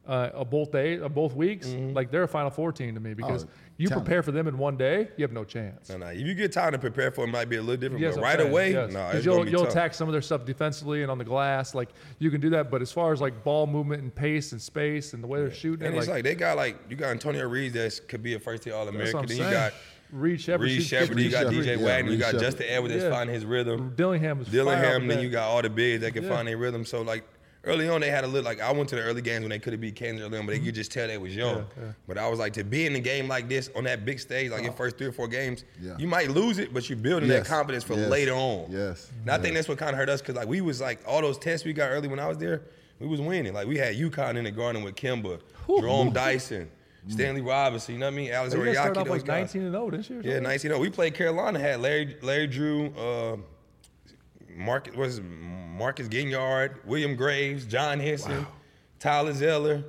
uh, both days, uh, both weeks, mm-hmm. like they're a Final Four team to me because oh, you talent. prepare for them in one day, you have no chance. No, no. If you get time to prepare for it, it might be a little different. Yes, but right saying, away, yes. no, it's you'll, gonna be you'll tough. attack some of their stuff defensively and on the glass, like you can do that. But as far as like ball movement and pace and space and the way yeah. they're shooting, and it, it's like, like they got like you got Antonio Reeves that could be a first team All American. Then you got Reed Shepherd, Reed Shepherd, you got D J yeah, Wagner, you got Shepherd. Justin Edwards that's yeah. finding his rhythm. Dillingham was Dillingham, then you got all the bigs that can yeah. find their rhythm. So like early on, they had a little like I went to the early games when they could have beat Kansas early on, but mm-hmm. you could just tell they was young. Yeah, yeah. But I was like to be in a game like this on that big stage, like oh. your first three or four games, yeah. you might lose it, but you're building yes. that confidence for yes. later on. Yes. And I yes. think that's what kind of hurt us because like we was like all those tests we got early when I was there, we was winning. Like we had UConn in the garden with Kimba, Ooh. Jerome Dyson. Stanley Robinson, you know what I mean? Alex Oriaki, those like guys. nineteen and oh this year. Yeah, nineteen and oh. We played Carolina, had Larry Larry Drew, uh, Marcus, what is it, Marcus Ginyard, William Graves, John Henson, wow. Tyler Zeller,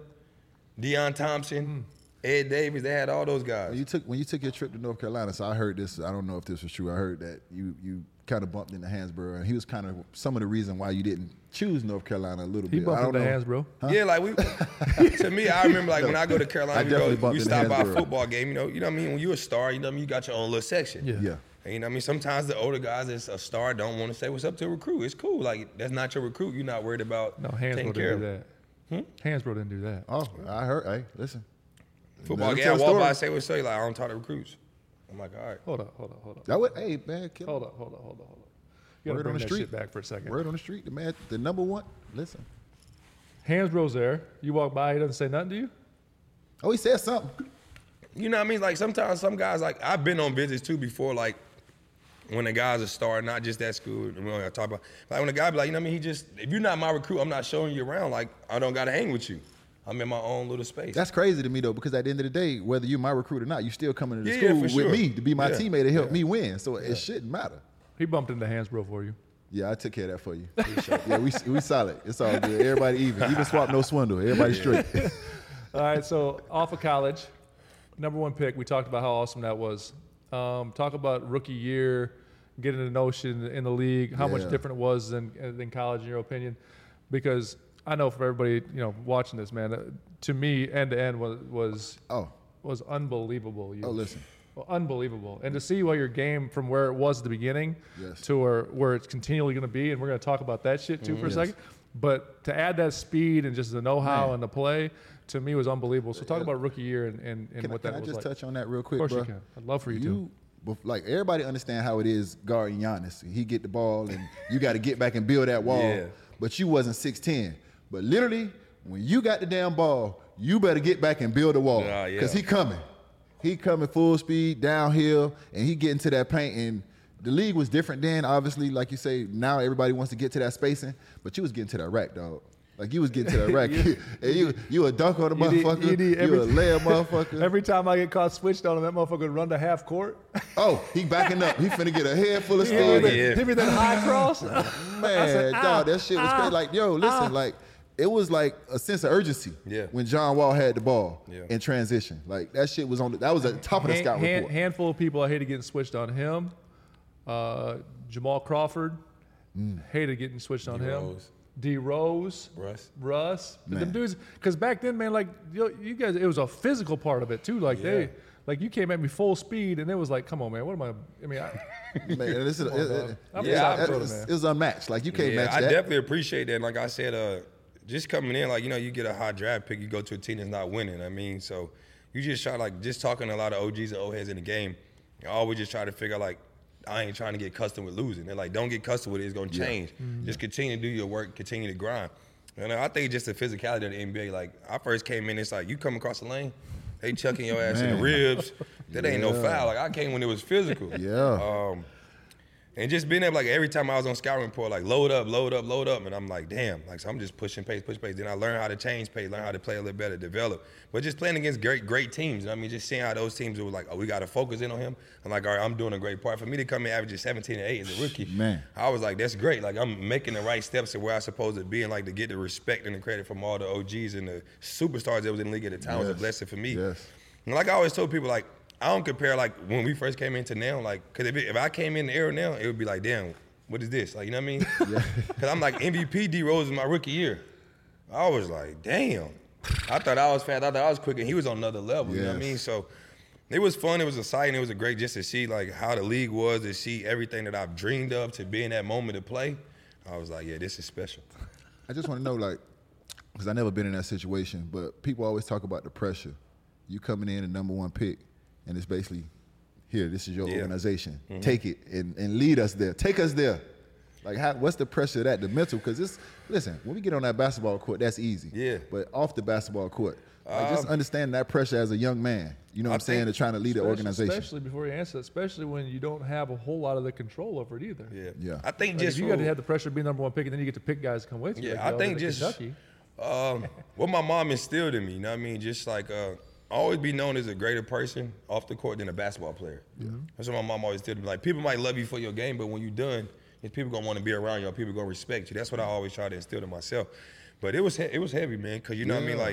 Deion Thompson, mm. Ed Davis. They had all those guys. When you took when you took your trip to North Carolina, so I heard this. I don't know if this was true. I heard that you you kind of bumped into Hansborough, and he was kind of some of the reason why you didn't choose North Carolina a little he bit. bumped I don't into know. Hansborough. Huh? Yeah, like we. To me, I remember like no, when I go to Carolina, we, go, we stop by a football game. You know, you know what I mean. When you're a star, you know what I mean. You got your own little section. Yeah. yeah. And, you know what I mean. Sometimes the older guys that's a star don't want to say what's up to a recruit. It's cool. Like that's not your recruit. You're not worried about. No, Hansborough didn't do that. Hmm? Hansborough didn't do that. Oh, I heard. Hey, listen. Football game. I walk by and say what's up. Like I don't talk to recruits. I'm like, all right. Hold up, hold up, hold up. That would, hey man. Kill hold up, hold up, hold up, hold up. You gotta Word bring on the that street. shit back for a second. Word on the street, the man, the number one. Listen, Hansborough's there. You walk by, he doesn't say nothing to you. Oh, he said something. You know what I mean? Like sometimes some guys, like I've been on visits too before, like when the guy's a star, not just that school. We don't gotta talk about. Like when a guy be like, you know what I mean? He just, if you're not my recruit, I'm not showing you around. Like I don't gotta hang with you. I'm in my own little space. That's crazy to me though, because at the end of the day, whether you're my recruit or not, you still coming to the yeah, school yeah, with sure. me to be my yeah. teammate and help yeah. me win. So yeah. it shouldn't matter. He bumped into Hansborough for you. Yeah, I took care of that for you. yeah, we we solid. It's all good. Everybody even. Even swap, no swindle. Everybody straight. All right, so off of college, number one pick. We talked about how awesome that was. Um, talk about rookie year, getting to know shit in the, in the league, how yeah. much different it was than than college in your opinion, because I know for everybody you know watching this, man, uh, to me end to end was was oh was unbelievable. You, oh listen. Well, unbelievable. And to see what your game from where it was at the beginning yes. to where, where it's continually going to be, and we're going to talk about that shit too mm, for a yes. second. But to add that speed and just the know-how Man. and the play, to me was unbelievable. So talk about rookie year and, and, and can what I, that can was I just like. touch on that real quick, Of course bro? you can. I'd love for you, you to. Like everybody understand how it is guarding Giannis. He get the ball and you got to get back and build that wall. Yeah. But you wasn't six ten. But literally, when you got the damn ball, you better get back and build a wall because uh, yeah. he coming. He coming full speed downhill, and he getting to that paint. And the league was different then, obviously. Like you say, now everybody wants to get to that spacing, but you was getting to that rack, dog. Like you was getting to that rack. you, and you you a dunk on the you motherfucker. Need, you, need you a layup motherfucker. Every time I get caught switched on him, that motherfucker would run to half court. Oh, he backing up. He finna get a head full of steam. Oh, yeah. Give me that high cross. Man, said, dog, ah, that shit was ah, crazy. Like, yo, listen, ah. like, it was like a sense of urgency yeah. when John Wall had the ball yeah. in transition. Like that shit was on. The, that was at the top of the hand, scout hand, report. Handful of people I hated getting switched on him. Uh, Jamal Crawford mm. hated getting switched on D him. Rose. D Rose, Russ, Russ, man. them dudes. Because back then, man, like you, you guys, it was a physical part of it too. Like yeah. they, like you came at me full speed, and it was like, come on, man, what am I? I mean, I, man, this is, on, it, it, I'm yeah, yeah, it, it was unmatched. Like you can't yeah, match I that. I definitely appreciate that. And like I said, uh, just coming in, like you know, you get a high draft pick, you go to a team that's not winning. I mean, so you just try like just talking to a lot of O Gs and old heads in the game. I always just try to figure out like. I ain't trying to get custom with losing. They're like, don't get custom with it. It's going to change. Yeah. Mm-hmm. Just continue to do your work, continue to grind. And I think just the physicality of the N B A. Like, I first came in, it's like, you come across the lane, they chucking your ass in the ribs. That yeah. ain't no foul. Like, I came when it was physical. Yeah. Um, and just being able, like, every time I was on scouting report, like, load up, load up, load up. And I'm like, damn. Like, so I'm just pushing pace, push pace. Then I learned how to change pace, learn how to play a little better, develop. But just playing against great, great teams. You know what I mean? Just seeing how those teams were like, oh, we got to focus in on him. I'm like, all right, I'm doing a great part. For me to come in averaging seventeen and eight as a rookie, man, I was like, that's great. Like, I'm making the right steps to where I'm supposed to be and, like, to get the respect and the credit from all the O Gs and the superstars that was in the league at the time yes. was a blessing for me. Yes. And like I always told people, like, I don't compare, like, when we first came into now, like, because if, if I came in the era now, it would be like, damn, what is this? Like, you know what I mean? Because yeah. I'm like, M V P D Rose is my rookie year. I was like, damn. I thought I was fast. I thought I was quick, and he was on another level. You know what I Yes. mean? So it was fun. It was exciting. It was a great just to see like how the league was, to see everything that I've dreamed of, to be in that moment to play. I was like, yeah, this is special. I just want to know, like, because I never been in that situation, but people always talk about the pressure. You coming in the number one pick, and it's basically, here, this is your Yeah. organization. Mm-hmm. Take it and, and lead us there. Take us there. Like, how, what's the pressure of that, the mental? Because it's, listen, when we get on that basketball court, that's easy. Yeah. But off the basketball court, like, just Um, understanding that pressure as a young man, you know what I I'm saying, think- to trying to lead an Especially- organization. Especially before you answer, especially when you don't have a whole lot of the control over it either. Yeah. Yeah. I think Like, just if you got to for- have the pressure of being number one pick, and then you get to pick guys to come with you. Yeah, like I y'all think did at just Kentucky. um, what my mom instilled in me, you know what I mean? Just like uh, always be known as a greater person off the court than a basketball player. Yeah. That's what my mom always did. Like, people might love you for your game, but when you're done, if people gonna want to be around you, or people gonna respect you. That's what I always try to instill in myself. But it was he- it was heavy, man, because you know what I mean? Yeah. Like,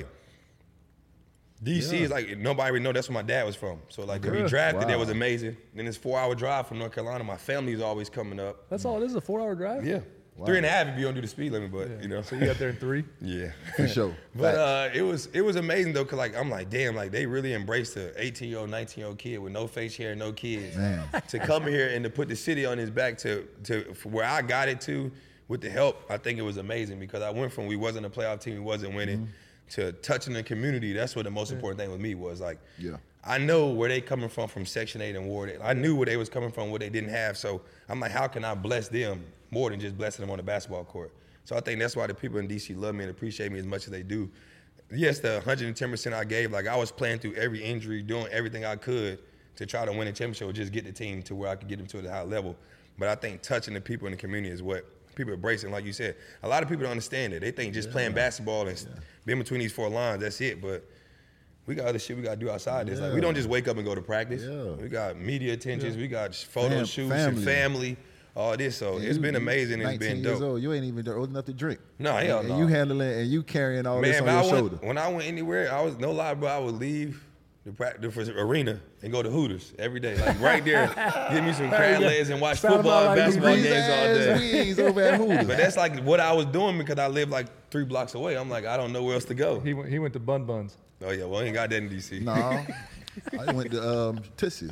D C Yeah. is like, nobody would know that's where my dad was from. So like to be Okay. drafted there Wow. was amazing. Then it's four hour drive from North Carolina. My family's always coming up. That's all it is, a four-hour drive? Yeah. Three and a half if you don't do the speed limit, but you know. So you got there in three? Yeah. For sure. But Facts. uh, it was it was amazing though, cause like I'm like, damn, like they really embraced the eighteen year old, nineteen year old kid with no face hair, no kids, Man. to come here and to put the city on his back to to for where I got it to with the help. I think it was amazing because I went from we wasn't a playoff team, we wasn't winning, Mm-hmm. to touching the community. That's what the most important thing with me was like. Yeah. I know where they coming from from Section eight and Ward eight. I knew where they was coming from, what they didn't have. So I'm like, how can I bless them more than just blessing them on the basketball court? So I think that's why the people in D C love me and appreciate me as much as they do. Yes, the one hundred ten percent I gave, like I was playing through every injury, doing everything I could to try to win a championship or just get the team to where I could get them to a high level. But I think touching the people in the community is what people embrace. And like you said, a lot of people don't understand it. They think just playing basketball and being between these four lines, that's it. But we got other shit we got to do outside this. Like, we don't just wake up and go to practice. Yeah. We got media attentions. We got photo Fam- shoots family. and family, all this. So And it's you- been you amazing. It's nineteen been years dope. old. You ain't even old enough to drink. No, hell and no. you handling and you carrying all this Man, on if your I went, shoulder. when I went anywhere, I was no lie, bro. I would leave the practice arena and go to Hooters every day, like right there. Give me some crab legs and watch Sound football about and like basketball you Breeze games all ass day. wings over at Hooters. But that's like what I was doing because I live like three blocks away. I'm like, I don't know where else to go. He went, he went to Bun Buns. Oh yeah, well, I ain't got that in D C. No, I went to um, Tootsie's.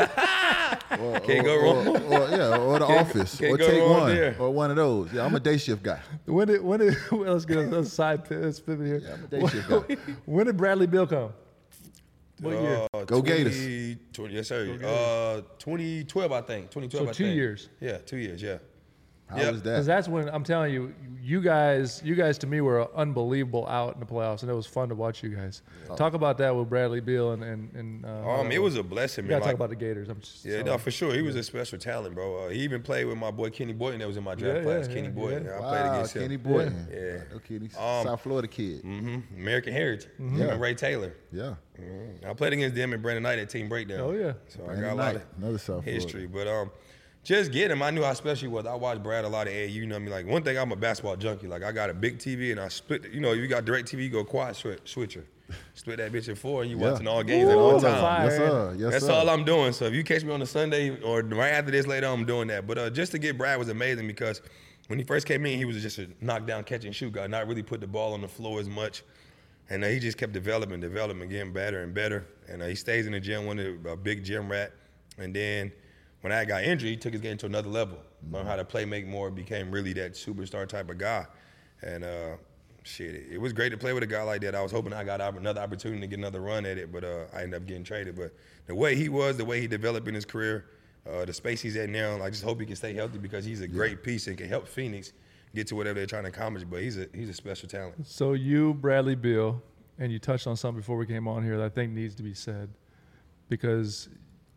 Or, Can't or, go wrong. Or, or, yeah, or the Can't- office, can't or go take wrong one, there. or one of those. Yeah, I'm a day shift guy. When did, when did, well, let's get a, a side pivot, let's pivot here. Yeah, I'm a day shift guy. When did Bradley Beal come? What year? Uh, Go twenty Gators. twenty, yes, sir. Uh, twenty twelve, I think. twenty twelve, So I two think. years. Yeah, two years, yeah. How Yeah. was Because that? that's when I'm telling you, you guys, you guys to me were unbelievable out in the playoffs, and it was fun to watch you guys. Talk about that with Bradley Beal and and, and uh, Um, it was a blessing, You man. gotta Like, talk about the Gators. I'm just, yeah, so- no, for sure. He was a special talent, bro. Uh, he even played with my boy Kenny Boyton that was in my draft Yeah, class. yeah, Kenny yeah, Boyton. yeah. I played Wow, against Kenny him. Boyton. Yeah. No, Kenny, Um, South Florida kid. hmm American Heritage. Him Yeah. and Ray Taylor. Yeah. Mhm. I played against them and Brandon Knight at Team Breakdown. Oh, yeah. So I Brandon got a lot Knight, of another South Florida. history. But um, just get him. I knew how special he was. I watched Brad a lot of A A U. You know what I mean? Like, one thing, I'm a basketball junkie. Like, I got a big T V and I split, you know, if you got direct T V, you go quad switch, switcher. Split that bitch in four and you Yeah. watching all games at Ooh, one the time. fire. Yes, sir. Yes, That's sir. all I'm doing. So if you catch me on a Sunday or right after this later, I'm doing that. But uh, just to get Brad was amazing because when he first came in, he was just a knockdown catch and shoot guy, not really put the ball on the floor as much. And uh, he just kept developing, developing, getting better and better. And uh, he stays in the gym, one of the, a big gym rat. And then when I got injured, he took his game to another level. Learned how to play, make more, became really that superstar type of guy. And uh, shit, it, it was great to play with a guy like that. I was hoping I got another opportunity to get another run at it, but uh, I ended up getting traded. But the way he was, the way he developed in his career, uh, the space he's at now, I just hope he can stay healthy because he's a great piece and can help Phoenix get to whatever they're trying to accomplish. But he's a he's a special talent. So you, Bradley Beal, and you touched on something before we came on here that I think needs to be said, because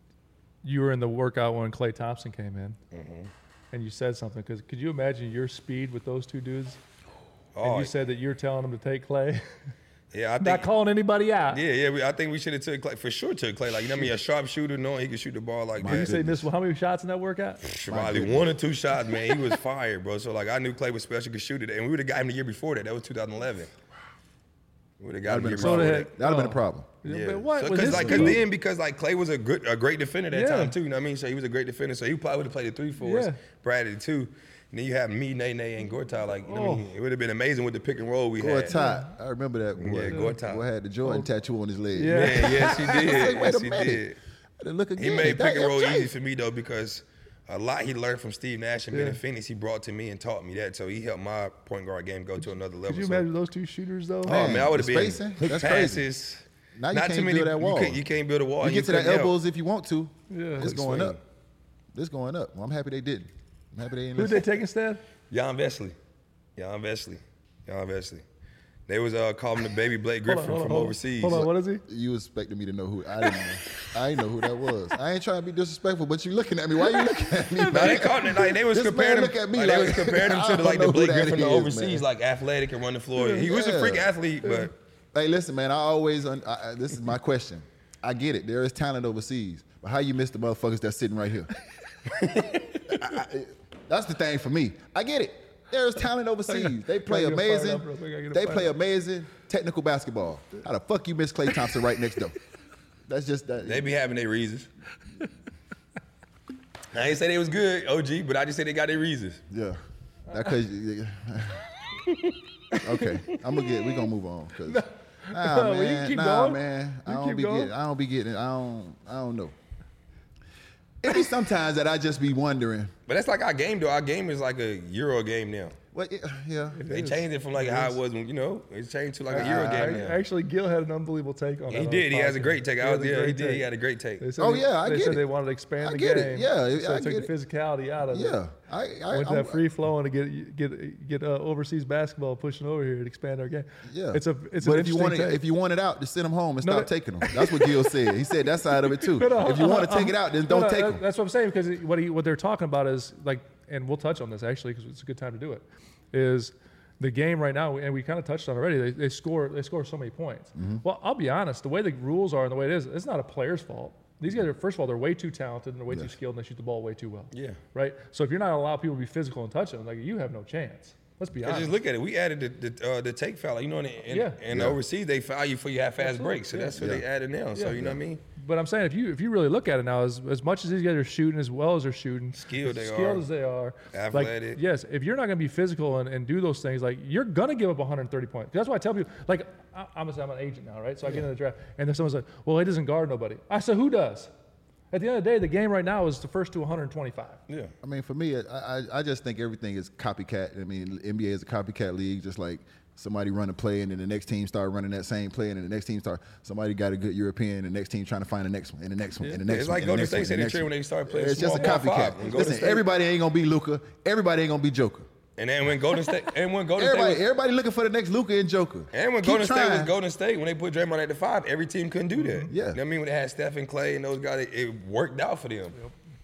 you were in the workout when Klay Thompson came in, Mm-hmm. and you said something. Because could you imagine your speed with those two dudes? And Oh, you said that you're telling them to take Klay, yeah, I not think. calling anybody out. Yeah, yeah, we, I think we should have took Clay, for sure took Clay. Like, you know what I mean? A sharpshooter, knowing he could shoot the ball like My You that. say miss how many shots in that workout? Probably one or two shots, man. He was fired, bro. So, like, I knew Clay was special, could shoot it. And we would have got him the year before that. That was two thousand eleven. Would have got to That'd be been a wrong problem. with it. That'd have been Oh. a problem. Yeah, Yeah, but what? So, With cause his like, cause speed? then because like Clay was a good, a great defender that Yeah. time too. You know what I mean? So he was a great defender. So he probably would have played the three for us. Yeah. Brad did two. And then you have me, Nene, and Gortat. Like, you know what I mean? It would have been amazing with the pick and roll we had. Gortat. I remember that. Boy. Yeah, Gortat. Boy had the Jordan tattoo on his leg. Yeah. Yeah, yes, he did. Like, wait yes, a he minute. did. Then look again. He made That pick and roll M J. easy for me though because a lot he learned from Steve Nash and Ben Yeah. and Phoenix. He brought to me and taught me that. So he helped my point guard game go to another level. Could you So- imagine those two shooters though? Oh man, I would have the been spacing? That's passes. crazy. Now you Not can't too many. build that wall. You, can't, you can't build a wall. You get to couldn't the help. elbows if you want to. Yeah. It's Quick going swing. up. It's going up. Well, I'm happy they didn't. I'm happy they didn't. Who'd they listen. take instead? Jan Vesley. Jan Vesley. Jan Vesley. They was uh, calling the baby Blake Hold on, Griffin hold on, from hold on. overseas. Hold on, what is he? You expected me to know who? I didn't know. I didn't know who that was. I ain't trying to be disrespectful, but you looking at me. Why you looking at me? No, they called it like they was This comparing man him. look at me like, they was like, comparing him I to the, don't like know the who Blake that Griffin of is, overseas, man. like athletic and run the floor. He was a Yeah. freak athlete, but Hey, listen, man. I always. Un- I, I- this is my question. I get it. There is talent overseas, but how you miss the motherfuckers that's sitting right here? I, I, that's the thing for me. I get it. There is talent overseas. They play I gotta get fired amazing. up real quick. I gotta They fired play up. amazing technical basketball. How the fuck you miss Klay Thompson right next door? That's just that. they be having their reasons. I ain't say they was good, O G, but I just say they got their reasons. Yeah. That cause okay, I'm gonna get. We gonna move on. Cause nah, No, well, you man, keep nah, going. man. I You don't keep be going. getting. I don't be getting. I don't. I don't know. It be sometimes that I just be wondering. But that's like our game, though. Our game is like a Euro game now. What? Yeah. yeah. They is. changed it from like how it was when, you know, it's changed to like a Euro Uh, game I- now. Actually, Gil had an unbelievable take on that. He on his did. He has a podcast. great take. I has was a there. He great did. He take. had a great take. They said Oh, they- yeah, I they get said it. they wanted to expand I the get game. it. Yeah, so I they took get the physicality out of it. Yeah. I. I Went to I'm- that free flowing to get get get uh, overseas basketball pushing over here and expand our game. Yeah. it's a it's but an if you interesting want it, take. if you want it out, just send them home and No, stop that- taking them. That's what Gil said. He said that side of it too. No, no, If you want to take it out, then don't No, no, take that- them. That's what I'm saying because what he, what they're talking about is like, and we'll touch on this actually because it's a good time to do it. Is the game right now, and we kind of touched on it already. They, they score they score so many points. Mm-hmm. Well, I'll be honest. The way the rules are and the way it is, it's not a player's fault. These guys are first of all they're way too talented and they're way too Yes. skilled and they shoot the ball way too well. Yeah. Right. So if you're not allowing people to be physical and touch them, like you have no chance. Let's be 'Cause honest. just look at it. We added the the, uh, the take foul. You know, in, in, Yeah. in Yeah. overseas they foul you for your half fast Absolutely. breaks. So Yeah. that's what Yeah. they added now. So Yeah. you know what I mean? But I'm saying if you if you really look at it now, as as much as these guys are shooting, as well as they're shooting, Skilled as they skilled are. as they are, Athletic. Like, yes, if you're not going to be physical and, and do those things, like you're going to give up one hundred thirty points. That's why I tell people, like I, I'm, a, I'm an agent now, right? So I get in the draft, and then someone's like, "Well, he doesn't guard nobody." I said, "Who does?" At the end of the day, the game right now is the first to one hundred twenty-five. Yeah. I mean, for me, I, I, I just think everything is copycat. I mean, N B A is a copycat league, just like somebody run a play and then the next team start running that same play and then the next team start, somebody got a good European and the next team trying to find the next one and the next one and the next It's one. like and the Golden next State one, said and the they next train one. when they start playing It's just a small ball copycat. five. And Golden Listen, State- everybody ain't gonna be Luka. Everybody ain't gonna be Joker. And then when Golden State and when Golden Everybody, State was, everybody looking for the next Luka and Joker. and when Keep Golden State was trying. Golden State, when they put Draymond at the five, every team couldn't do that. Yeah. You know what I mean? When they had Steph and Clay and those guys, it, it worked out for them.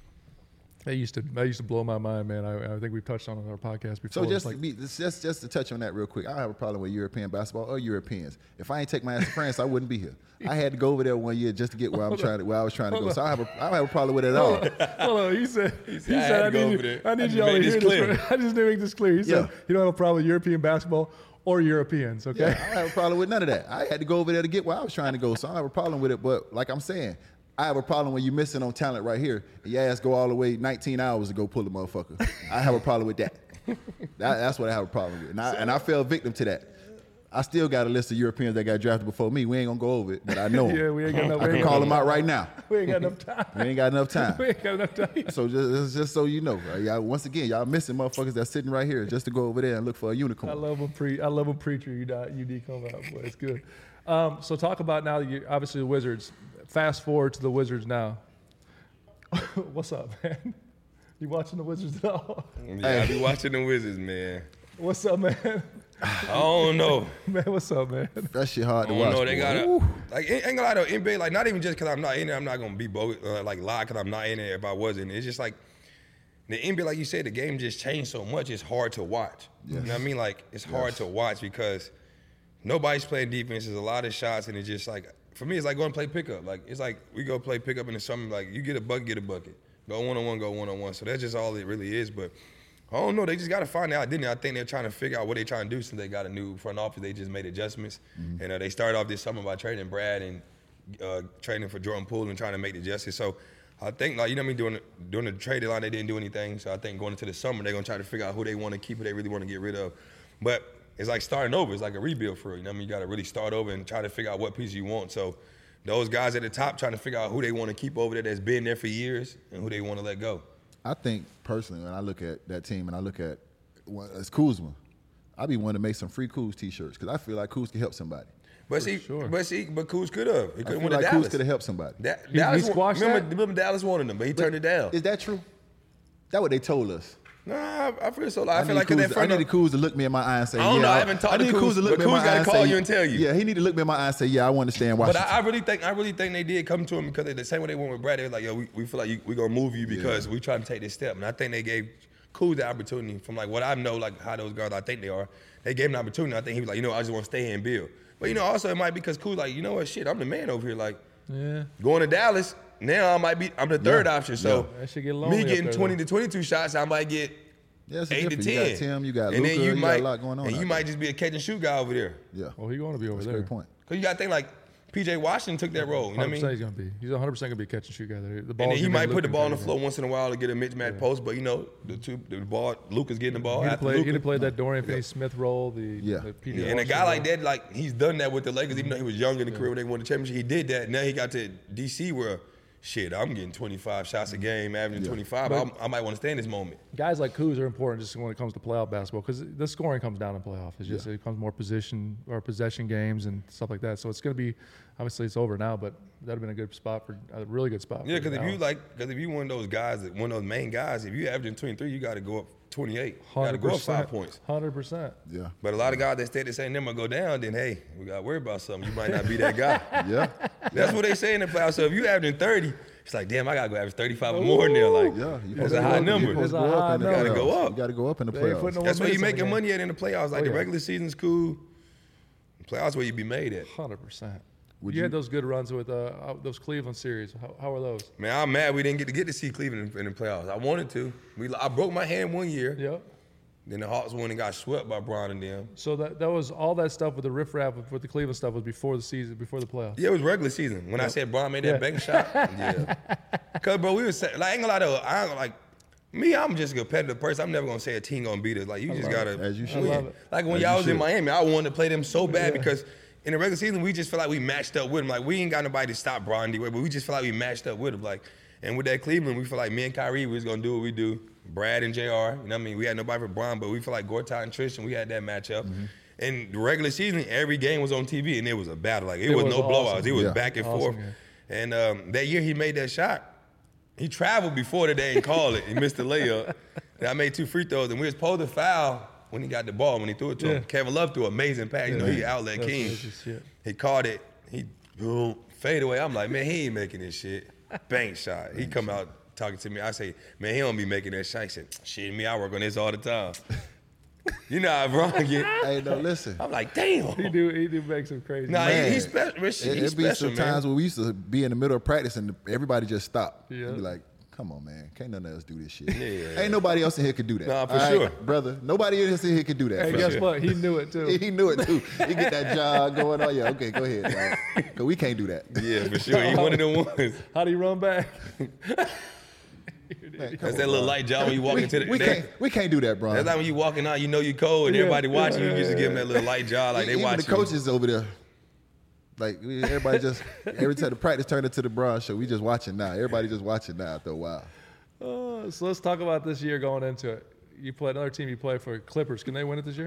That used to that used to blow my mind, man. I, I think we've touched on it on our podcast before. So It's just, like, to be, just just to touch on that real quick, I don't have a problem with European basketball or Europeans. If I ain't take my ass to France, I wouldn't be here. I had to go over there one year just to get where I'm trying to, where I was trying to go. So I have a, I don't have a problem with it at all. Hold on, he said, he said, "I said, had I to go need, over you, there. I I need just y'all to made hear this this. clear." I just need to make this clear. He said, Yeah. you don't have a problem with European basketball or Europeans, okay? Yeah, I don't have a problem with none of that. I had to go over there to get where I was trying to go, so I don't have a problem with it. But like I'm saying, I have a problem when you're missing on talent right here, and your ass go all the way nineteen hours to go pull the motherfucker. I have a problem with that. that that's what I have a problem with, and I, and I fell victim to that. I still got a list of Europeans that got drafted before me. We ain't gonna go over it, but I know 'em. Yeah, we ain't got enough- I we can ain't call got them out right now. We ain't got enough time. We ain't got enough time. We ain't got enough time. So just, just so you know, right? Y'all, once again, y'all missing motherfuckers that's sitting right here just to go over there and look for a I unicorn. love when pre. I love when preacher you die, you D come out. Boy, it's good. Um, so talk about now. You, obviously the Wizards. Fast forward to the Wizards now. What's up, man? You watching the Wizards at all? Yeah, I be watching the Wizards, man. What's up, man? I don't know. Man, what's up, man? That shit hard I to don't watch. know. They boy. gotta Woo. like ain't ain't gonna lie though. N B A like not even just because I'm not in it. I'm not gonna be bogus, uh, like lie because I'm not in it. If I wasn't, it's just like the N B A, like you said, the game just changed so much. It's hard to watch. You know what I mean? Like it's hard Yes. to watch because nobody's playing defense. There's a lot of shots, and it's just like for me, it's like going to play pickup. Like it's like we go play pickup in the summer. Like you get a bucket, get a bucket. Go one on one, go one on one. So that's just all it really is. But I don't know. They just got to find out, didn't they? I think they're trying to figure out what they're trying to do since they got a new front office. They just made adjustments. Mm-hmm. And uh, they started off this summer by trading Brad and uh, trading for Jordan Poole and trying to make the adjustments. So I think, like, you know what I mean, during the, during the trade line, they didn't do anything. So I think going into the summer, they're going to try to figure out who they want to keep, who they really want to get rid of. But it's like starting over. It's like a rebuild for real. You know what I mean? You got to really start over and try to figure out what piece you want. So those guys at the top trying to figure out who they want to keep over there that's been there for years and who they want to let go. I think, personally, when I look at that team and I look at it's Kuzma, I be wanting to make some free Kuz t-shirts because I feel like Kuz can help somebody. But see, sure. but see, but Kuz could have. He could have went like to Dallas. Kuz could have helped somebody. Da- He- Dallas he squashed remember, that? remember Dallas wanted him, but he But turned it down. Is that true? That's what they told us. Nah, I, I feel so. Like, I, I feel need like in Kuz, that I front needed of, Kuz to look me in my eye and say, I don't yeah, know, I haven't talked I to need Kuz, to look but me in my Kuz eye gotta and call say, you and tell you. Yeah, he need to look me in my eye and say, yeah, I want to stay in But Washington. I, I really think I really think they did come to him because they, the same way they went with Brad. They were like, yo, we, we feel like you, we gonna move you because Yeah. we trying to take this step. And I think they gave Kuz the opportunity from like what I know, like how those guys I think they are. They gave him the opportunity. I think he was like, you know, I just want to stay here and build. But you know, also it might be because Kuz like, you know what, shit, I'm the man over here. Like, Yeah. going to Dallas now, I might be I'm the third Yeah. option. So That should get lonely me up getting there, twenty though. to twenty-two shots, I might get Yeah, it's eight to different. ten. You got Tim, you got and Luka, then you, you might, got a lot going on And out you there. might just be a catch and shoot guy over there. Yeah, Well, he's going to be over that's a there. great point. Cause you got to think like P J Washington took that role. You know what I one hundred percent mean? he's going to be. He's one hundred percent going to be a catch and shoot guy there. The And ball's then he gonna might be put the looking ball on the pretty floor good. once in a while to get a mismatch post, but you know the two the ball Luka's getting the ball He'd have after played, he'd Luka. have played that Dorian Finney-Smith role, the, Yeah. the P J Yeah, and a Washington guy like role. that, like he's done that with the Lakers, even though he was young in the career when they won the championship. He did that. Now he got to D C where, shit, I'm getting twenty-five shots a game, averaging Yeah. twenty-five. But- I'm, I might want to stay in this moment. Guys like Kuz are important just when it comes to playoff basketball because the scoring comes down in playoff. It's just it becomes more position or possession games and stuff like that. So it's going to be obviously it's over now, but that'd have been a good spot for a really good spot. Yeah, for because if you Dallas. like, because if you one of those guys, that one of those main guys, if you averaging twenty-three, you got to go up twenty-eight. You got to go up five points. Hundred percent. Yeah, But a lot of guys that stay the same number go down, then hey, we got to worry about something. You might not be that guy. yeah, That's what they say in the playoffs. So if you averaging thirty, it's like, damn, I got to go average thirty-five or more now. Like, yeah. You that's supposed a to high go up- number. You supposed to It's a go high up in the number. Gotta go playoffs. up. You got to go up in the They ain't putting playoffs. no That's where you minutes in the making game. money at in the playoffs. Like Oh, the yeah. regular season's cool. The playoffs where you be made at. Hundred percent. Would You had you- those good runs with uh, uh, those Cleveland series. How, how are those? Man, I'm mad we didn't get to get to see Cleveland in, in the playoffs. I wanted to. We, I broke my hand one year. Yep. Then the Hawks won and got swept by Brown and them. So that that was all that stuff with the riffraff with, with the Cleveland stuff was before the season, before the playoffs. Yeah, it was regular season. When I said Brown made that Yeah. bank shot, yeah. Cause bro, we was say- like, I ain't gonna lie though. I ain't gonna, like me. I'm just a competitive person. I'm never gonna say a team gonna beat us. Like you just love gotta. it. As you I should. love it. Like when As y'all you was in should. Miami, I wanted to play them so bad Yeah. because in the regular season we just feel like we matched up with them. Like we ain't got nobody to stop Bron D Wade, but we just feel like we matched up with them. Like and with that Cleveland, we feel like me and Kyrie we was gonna do what we do. Brad and J R, you know what I mean? We had nobody for Bron, but we feel like Gortat and Tristan, we had that matchup. Mm-hmm. And the regular season, every game was on T V and it was a battle. Like it, It was, was no blowouts. awesome. It was Yeah. back and Awesome forth. game. And um, that year he made that shot. He traveled before the day and called it. He missed the layup. And I made two free throws, and we was supposed to foul when he got the ball, when he threw it to Yeah. him. Kevin Love threw an amazing pass. You know, he outlet That's king. crazy shit. He caught it. He boom, fade away. I'm like, man, he ain't making this shit. Bank shot. He come out talking to me. I say, man, he don't be making that shot. He said, shit, me, I work on this all the time. You know how Bron get. Hey, no, listen. I'm like, damn. He do he do make some crazy. Nah, Man. he, he's special. He's It, it be special, some man. times where we used to be in the middle of practice and everybody just stop. Yeah. You'd be like, come on, man. Can't none of us do this shit. Yeah. Ain't nobody else in here could do that. Nah, for All right, sure. brother. Nobody else in here could do that. Hey, for guess sure. what? He knew it too. He knew it too. He get that jog going on. Yeah, okay, go ahead, man. Because we can't do that. Yeah, for sure. He one of them ones. How do you run back? Man, come That's on, that little bro. light job when you walk We, into the. we that- can't, we can't do that, bro. That's like when you walking out, you know you cold, and Yeah, everybody watching yeah, you. You just yeah, give them that little light jaw, like they Even watch the coaches over there, like we- everybody just every time the practice turned into the Bron show, we just watching now. Everybody just watching now after a while. Uh, so let's talk about this year going into it. You play another team. You play for Clippers. Can they win it this year?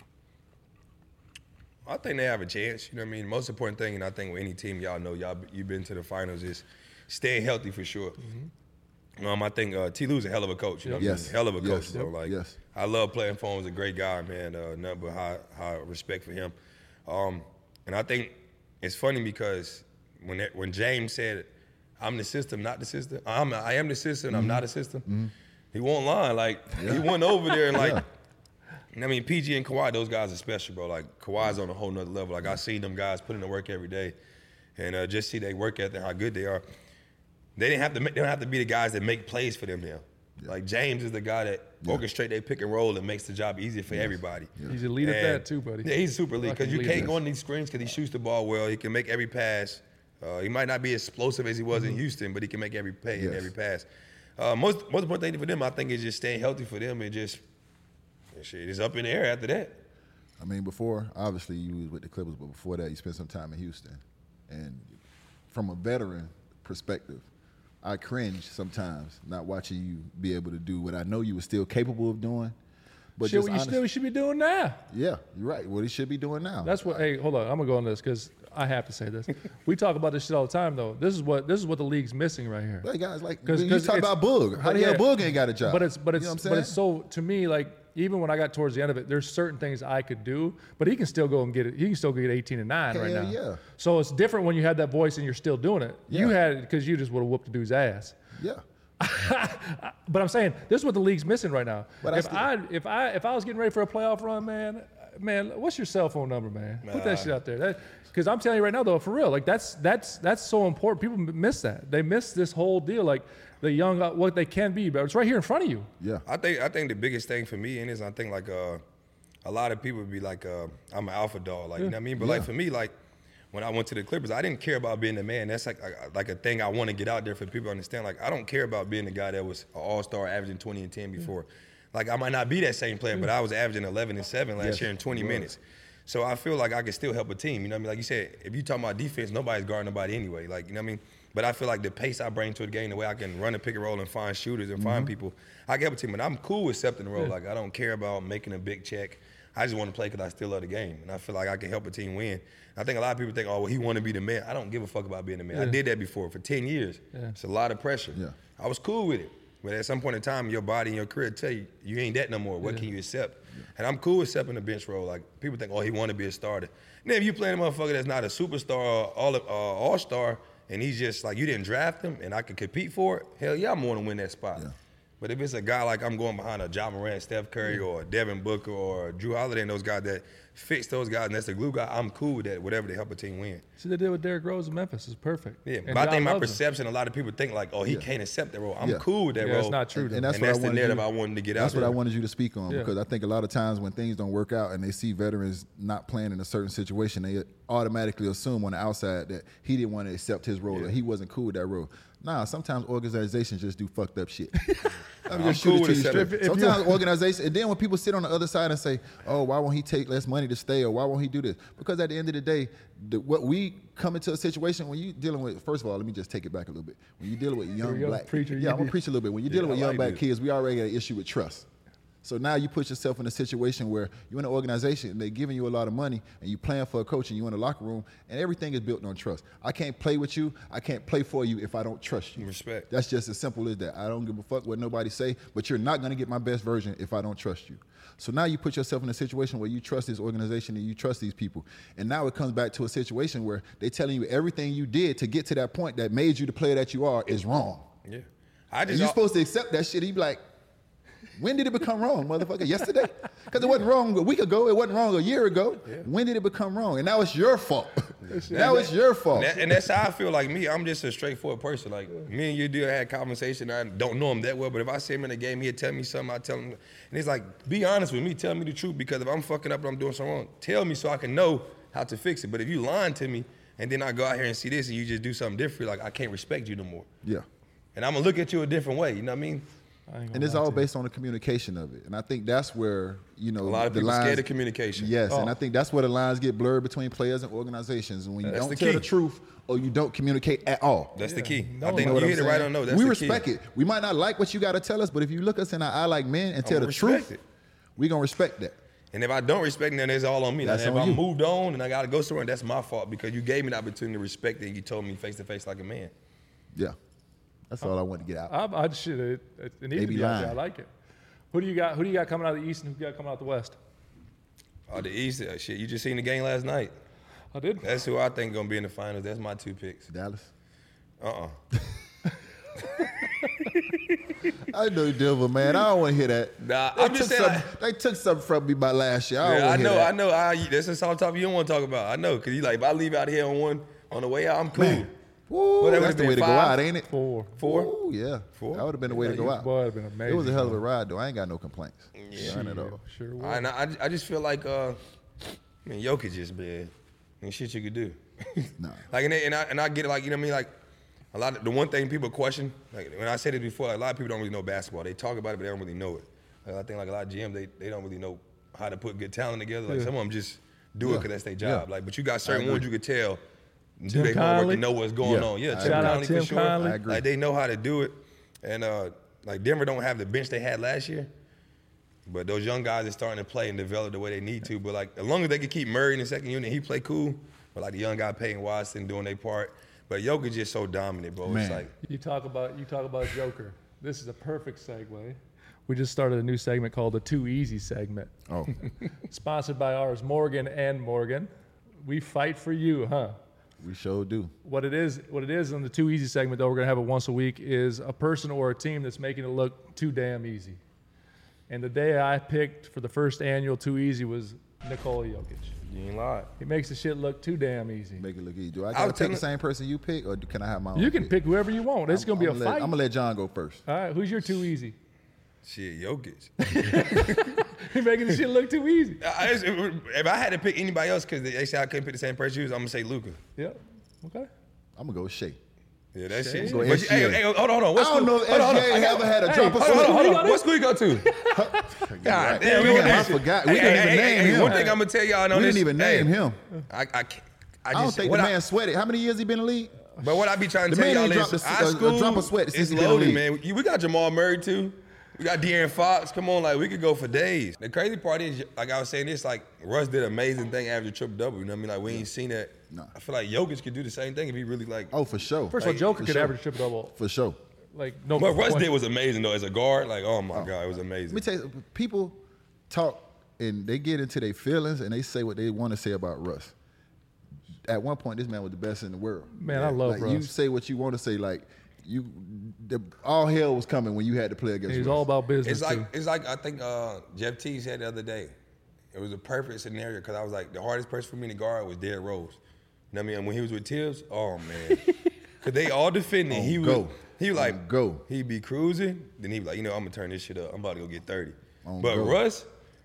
you. I think they have a chance. You know what I mean? Most important thing, and I think with any team, y'all know, y'all you've been to the finals, is staying healthy for sure. Um, I think uh, T. Lue's a hell of a coach. You know what I mean? Yes. Hell of a coach. Yes. So like, Yes. I love playing for him. He's a great guy, man. Uh, nothing but high, high respect for him. Um, and I think it's funny because when that, when James said, "I'm the system, not the system," I'm I am the system. I'm not a system. He won't lie. Like he went over there and like. Yeah. I mean, P G and Kawhi, those guys are special, bro. Like Kawhi's on a whole nother level. Like I see them guys put in the work every day, and uh, just see their work ethic, how good they are. They didn't have to. Make, they don't have to be the guys that make plays for them now. Yeah. Like James is the guy that Yeah. orchestrates their pick and roll and makes the job easier for everybody. Yeah. He's elite at And- that too, buddy. Yeah, he's super elite because you Fucking can't elite. go on these screens because he shoots the ball well. He can make every pass. Uh, he might not be as explosive as he was Mm-hmm. in Houston, but he can make every play and Yes. every pass. Uh, most most important thing for them, I think, is just staying healthy for them and just shit. It's up in the air after that. I mean, before, obviously, you was with the Clippers, but before that, you spent some time in Houston. And from a veteran perspective, I cringe sometimes not watching you be able to do what I know you were still capable of doing. But Shit, just what you honest- still should be doing now. yeah, you're right. What he should be doing now. That's what. Hey, hold on. I'm gonna go on this because I have to say this. We talk about this shit all the time, though. This is what this is what the league's missing right here. Hey guys, like 'Cause- you 'cause talk it's- about Boog. How but the hell yeah, Boog ain't got a job? But it's but it's you know what I'm but it's saying? so to me like even when I got towards the end of it, there's certain things I could do, but he can still go and get it. He can still get eighteen and nine right Hell now. yeah. So it's different when you had that voice and you're still doing it. You Yeah. had it because you just would have whooped the dude's ass. yeah. But I'm saying this is what the league's missing right now. But I if still- I if I if I was getting ready for a playoff run, man, man, what's your cell phone number, man? Put that Nah. shit out there. Because I'm telling you right now, though, for real, like that's that's that's so important. People m- miss that. They miss this whole deal, like the young, uh, what they can be, but it's right here in front of you. Yeah. I think I think the biggest thing for me in is I think like uh, a lot of people would be like uh, I'm an alpha dog, like you know what I mean. But like Yeah. for me, like when I went to the Clippers, I didn't care about being the man. That's like like, like a thing I want to get out there for people to understand. Like I don't care about being the guy that was an all star, averaging twenty and ten before. Like I might not be that same player, but I was averaging eleven and seven last Yes, year in twenty you were. minutes. So I feel like I can still help a team. You know what I mean? Like you said, if you talking about defense, nobody's guarding nobody anyway. Like, you know what I mean? But I feel like the pace I bring to the game, the way I can run a pick and roll and find shooters and find people, I can help a team. And I'm cool with accepting the role. Like I don't care about making a big check. I just want to play because I still love the game. And I feel like I can help a team win. I think a lot of people think, oh, well, he want to be the man. I don't give a fuck about being the man. I Yeah. did that before for ten years. Yeah. It's a lot of pressure. Yeah. I was cool with it. But at some point in time, your body and your career tell you, you ain't that no more. What Yeah. can you accept? And I'm cool with accepting the bench role. Like, people think, oh, he want to be a starter. And then if you playing a motherfucker that's not a superstar or all, uh, all-star, and he's just like, you didn't draft him, and I can compete for it, hell yeah, I'm going to win that spot. Yeah. But if it's a guy like I'm going behind a Ja Morant, Steph Curry, or Devin Booker, or Drew Holiday, and those guys that fix those guys, and that's the glue guy, I'm cool with that, whatever to help a team win. See, they did with Derrick Rose in Memphis. It's perfect. Yeah, And but I Ja think my loves him. perception, a lot of people think like, oh, he Yeah. can't accept that role. I'm Yeah. cool with that Yeah, role. it's not true. And, though. and that's And what that's I the wanted narrative you, I wanted to get That's out what I there. wanted you to speak on Yeah. because I think a lot of times when things don't work out and they see veterans not playing in a certain situation, they automatically assume on the outside that he didn't want to accept his role or he wasn't cool with that role. Nah, sometimes organizations just do fucked up shit. I'm I'm just shoot cool it with to you accepting. straight. If- if Sometimes organizations, and then when people sit on the other side and say, "Oh, why won't he take less money to stay?" or "Why won't he do this?" Because at the end of the day, the, what we come into a situation when you dealing with, first of all, let me just take it back a little bit. When you're dealing with young go, black, preacher, yeah, you I'm gonna did. preach a little bit. When you're dealing Yeah, with I young like black this. kids, we already got an issue with trust. So now you put yourself in a situation where you're in an organization and they're giving you a lot of money and you playing for a coach and you're in a locker room and everything is built on trust. I can't play with you. I can't play for you if I don't trust you. Respect. That's just as simple as that. I don't give a fuck what nobody say, but you're not going to get my best version if I don't trust you. So now you put yourself in a situation where you trust this organization and you trust these people. And now it comes back to a situation where they're telling you everything you did to get to that point that made you the player that you are is wrong. Yeah. I And just you're supposed to accept that shit. You be like, when did it become wrong, motherfucker? Yesterday? Because it wasn't wrong a week ago. It wasn't wrong a year ago. When did it become wrong? And now it's your fault. now it's your fault. And, that, and that's how I feel. Like me, I'm just a straightforward person. Like me and you do had conversation. I don't know him that well, but if I see him in a game, he'll tell me something. I tell him, and he's like, "Be honest with me. Tell me the truth. Because if I'm fucking up and I'm doing something wrong, tell me so I can know how to fix it. But if you lying to me and then I go out here and see this and you just do something different, like I can't respect you no more. Yeah. And I'm gonna look at you a different way. You know what I mean? I ain't gonna And it's lie all to you. based on the communication of it. And I think that's where, you know, A lot of the people lines, scared of communication. Yes, and Oh. I think that's where the lines get blurred between players and organizations. And when you That's don't the tell key. the truth or you don't communicate at all. That's the key. No, I no, think You know you what I'm hit it right saying? on. No, that's we the respect key. it. We might not like what you got to tell us, but if you look us in our eye like men and tell I'ma the respect truth, it. we going to respect that. And if I don't respect it, then it's all on me. Like, That's if on I you. moved on and I gotta go somewhere, that's my fault because you gave me the opportunity to respect it and you told me face to face like a man. Yeah. That's all I want to get out. I, I shit. It, it, it needs They to be be out there. I lying. like it. Who do you got? Who do you got coming out of the East and who you got coming out the West? Oh, the East, uh, shit, you just seen the game last night. I did. That's who I think gonna be in the finals. That's my two picks. Dallas. Uh-uh. I know Denver, man. I don't want to hear that. Nah, they I'm just took saying, something- they took something from me by last year. I don't Yeah, I want to know, hear that. I know. I, that's the soft topic you don't want to talk about. I know, cause you like, if I leave out here on one on the way out, I'm cool. Man, Woo, Well, that that's would've the way been to go five. out, ain't it? Four. Four? Ooh, yeah. Four? That would have been the way Yeah, to go you- out. Boy, it'd been amazing. It was a hell of a bro. ride, though. I ain't got no complaints. Yeah. None at all. Sure was. I, and I, I just feel like, uh, I mean, Jokic just bad. And shit you could do. Nah. Like, and, they, and, I, and I get it, like, you know what I mean? Like, a lot of, the one thing people question, like, when I said it before, like, a lot of people don't really know basketball. They talk about it, but they don't really know it. Like, I think, like, a lot of G Ms, they, they don't really know how to put good talent together. Like, Yeah. some of them just do it Yeah. because that's their job. Yeah. Like, but you got certain agree. ones you could tell do Tim their homework Conley? and know what's going Yeah. on. Yeah, I Tim agree. Shout out Conley Tim for sure. Conley. I agree. Like, they know how to do it. And, uh, like, Denver don't have the bench they had last year. But those young guys are starting to play and develop the way they need to. But, like, as long as they can keep Murray in the second unit, he play cool. But, like, the young guy Peyton Watson doing their part. But Jokic just so dominant, bro. It's Man. like, You talk about you talk about Joker. This is a perfect segue. We just started a new segment called the Too Easy segment, Oh, sponsored by ours, Morgan and Morgan. We fight for you, huh? we sure do. What it is, what it is in the Too Easy segment, though, we're gonna have it once a week, is a person or a team that's making it look too damn easy. And the day I picked for the first annual Too Easy was Nikola Jokic. you ain't lied. He makes the shit look too damn easy. Make it look easy. Do I I gotta was pick telling- the same person you pick, or can I have my own? You can pick whoever you want. It's gonna be a I'm fight. Let, I'm gonna let John go first. All right, who's your Too Easy? Shit, Jokic. He making the shit look too easy. I, just- if I had to pick anybody else, because they say I couldn't pick the same person you was, I'm going to say Luka. Yep. Okay. I'm gonna go with Shea. Yeah, that Shit. shit. Go But you- S G A. hey, hey, hold on, hold on. What I don't school- know if hold on, hold on. S G A I got- ever had a Hey, drop of Hold on, hold on, hold School on. you What school you go to? God damn, we Damn, got I that shit. forgot. We Hey, didn't hey, even hey, name hey, him. One thing I'm going to tell y'all on We this. didn't even hey, name him. I, I, can't- I I just, don't think what the I- man sweated. How many years he been in the league? But what I be trying to The tell man y'all ain't is, dropped a- our a- a school drop of sweat since is he been in the loaded, league. man. We got Jamal Murray, too. We got De'Aaron Fox. Come on, like, we could go for days. The crazy part is, like I was saying this, like, Russ did an amazing thing after triple-double. You know what I mean? Like, we ain't seen that. Nah. I feel like Jokic could do the same thing if he really, like. Oh, for sure. First of Like, all, Joker for could sure. average triple double. For sure. Like no. What Russ point. did was amazing, though, as a guard. Like, oh, my God, it was amazing. Let me tell you, people talk and they get into their feelings and they say what they want to say about Russ. At one point, this man was the best in the world. Man, I love like, Russ. You say what you want to say, like you, the, all hell was coming when you had to play against. He's Russ. all about business. It's like too. it's like I think uh, Jeff T said the other day. It was a perfect scenario because I was like the hardest person for me to guard was Derrick Rose. You know what I mean? And when he was with Tibbs, oh man, because they all defending. He was go. he was like On go. He'd be cruising, then he'd be like, you know, I'm gonna turn this shit up. I'm about to go get thirty. On But go. Russ,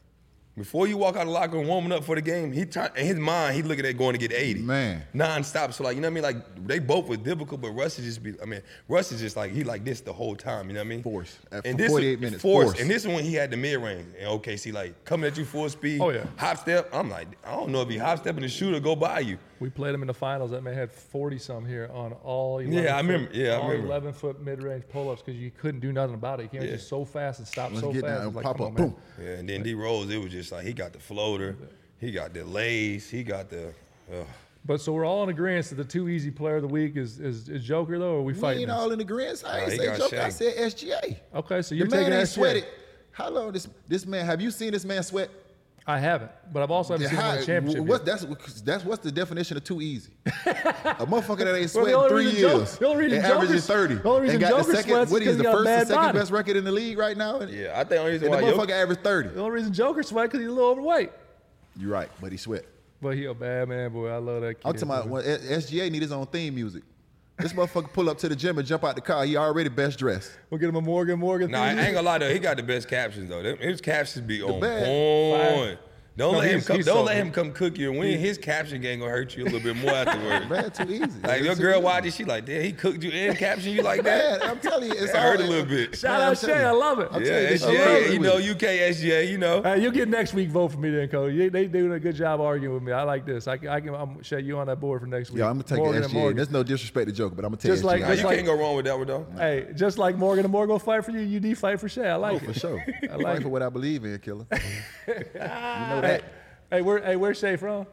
before you walk out of the locker room warming up for the game, he try, in his mind he looking at going to get eighty. Man. Non-stop. So like, you know what I mean? Like they both was difficult, but Russ is just be I mean, Russ is just like he like this the whole time, you know what I mean? Force. At And this forty-eight minutes, Force. force. And this one he had the mid-range in O K C, like coming at you full speed. Oh, yeah. Hop step. I'm like, I don't know if he hop step and the shooter go by you. We played him in the finals. That man had forty some here on all eleven Yeah, I foot, remember. Yeah, I all remember. eleven foot mid range pull ups because you couldn't do nothing about it. He came Yeah. just so fast and stopped Let's so get fast. down It and was pop like, up. come on, Boom. man. Yeah, and then D Rose, it was just like he got the floater, he got the lays, he got the. Uh, But so we're all in agreement that the Too Easy player of the week is is, is Joker though, or are we We fighting? ain't this? all in agreement. I Nah, ain't he say got Joker. I shanked. said S G A. Okay, so The you're man taking ain't that sweated. How long this this man? Have you seen this man sweat? I haven't, but I've also haven't seen him How- win a championship. what, yet. that's that's what's the definition of too easy. A motherfucker that ain't Well, the sweating only three reason Joker- years the only reason and averages Joker's- thirty the only reason and got Joker the second. sweats What is is 'cause the he got first bad and second body. best record in the league right now? And, yeah, I think the only reason and the why motherfucker Jokic, averaged thirty. The only reason Joker sweat because he's a little overweight. You're right, but he sweat. But he a bad man, boy. I love that kid. I'm talking about boy. when S G A need his own theme music. This motherfucker pull up to the gym and jump out the car. He already best dressed. We'll get him a Morgan Morgan. Nah, I thing. ain't gonna lie though, he got the best captions though. Them- His captions be on bad. point. Don't No, let him he's- come. he's Don't so let good. him come cook you and win. His caption game gonna hurt you a little bit more afterwards. Bad, too easy. Like It's your too girl easy. watched it, she like, damn, he cooked you and captioned you like that. Man, I'm telling you, it's That all hurt a little bit. Shout Man, I'm out telling Shay, you. I love it. I'm Yeah, telling you, it's S G A, all you right know, with it. U K S G A, you know. Hey, you'll get next week vote for me then, Cody. They, they doing a good job arguing with me. I like this. I, can- I can. I'm Shay, you on that board for next week. Yeah, I'm gonna take Morgan the and S G A. Morgan. There's no disrespect to Joker, but I'm gonna take Just like- S G A. Nah, just you like- can't go wrong with that one though. Hey, just like Morgan and Morgan fight for you, U D fight for Shay. I like Oh, it. for sure. I I like fight it. for what I believe in, killer. You know Hey, that. hey, where, hey, where's Shay from?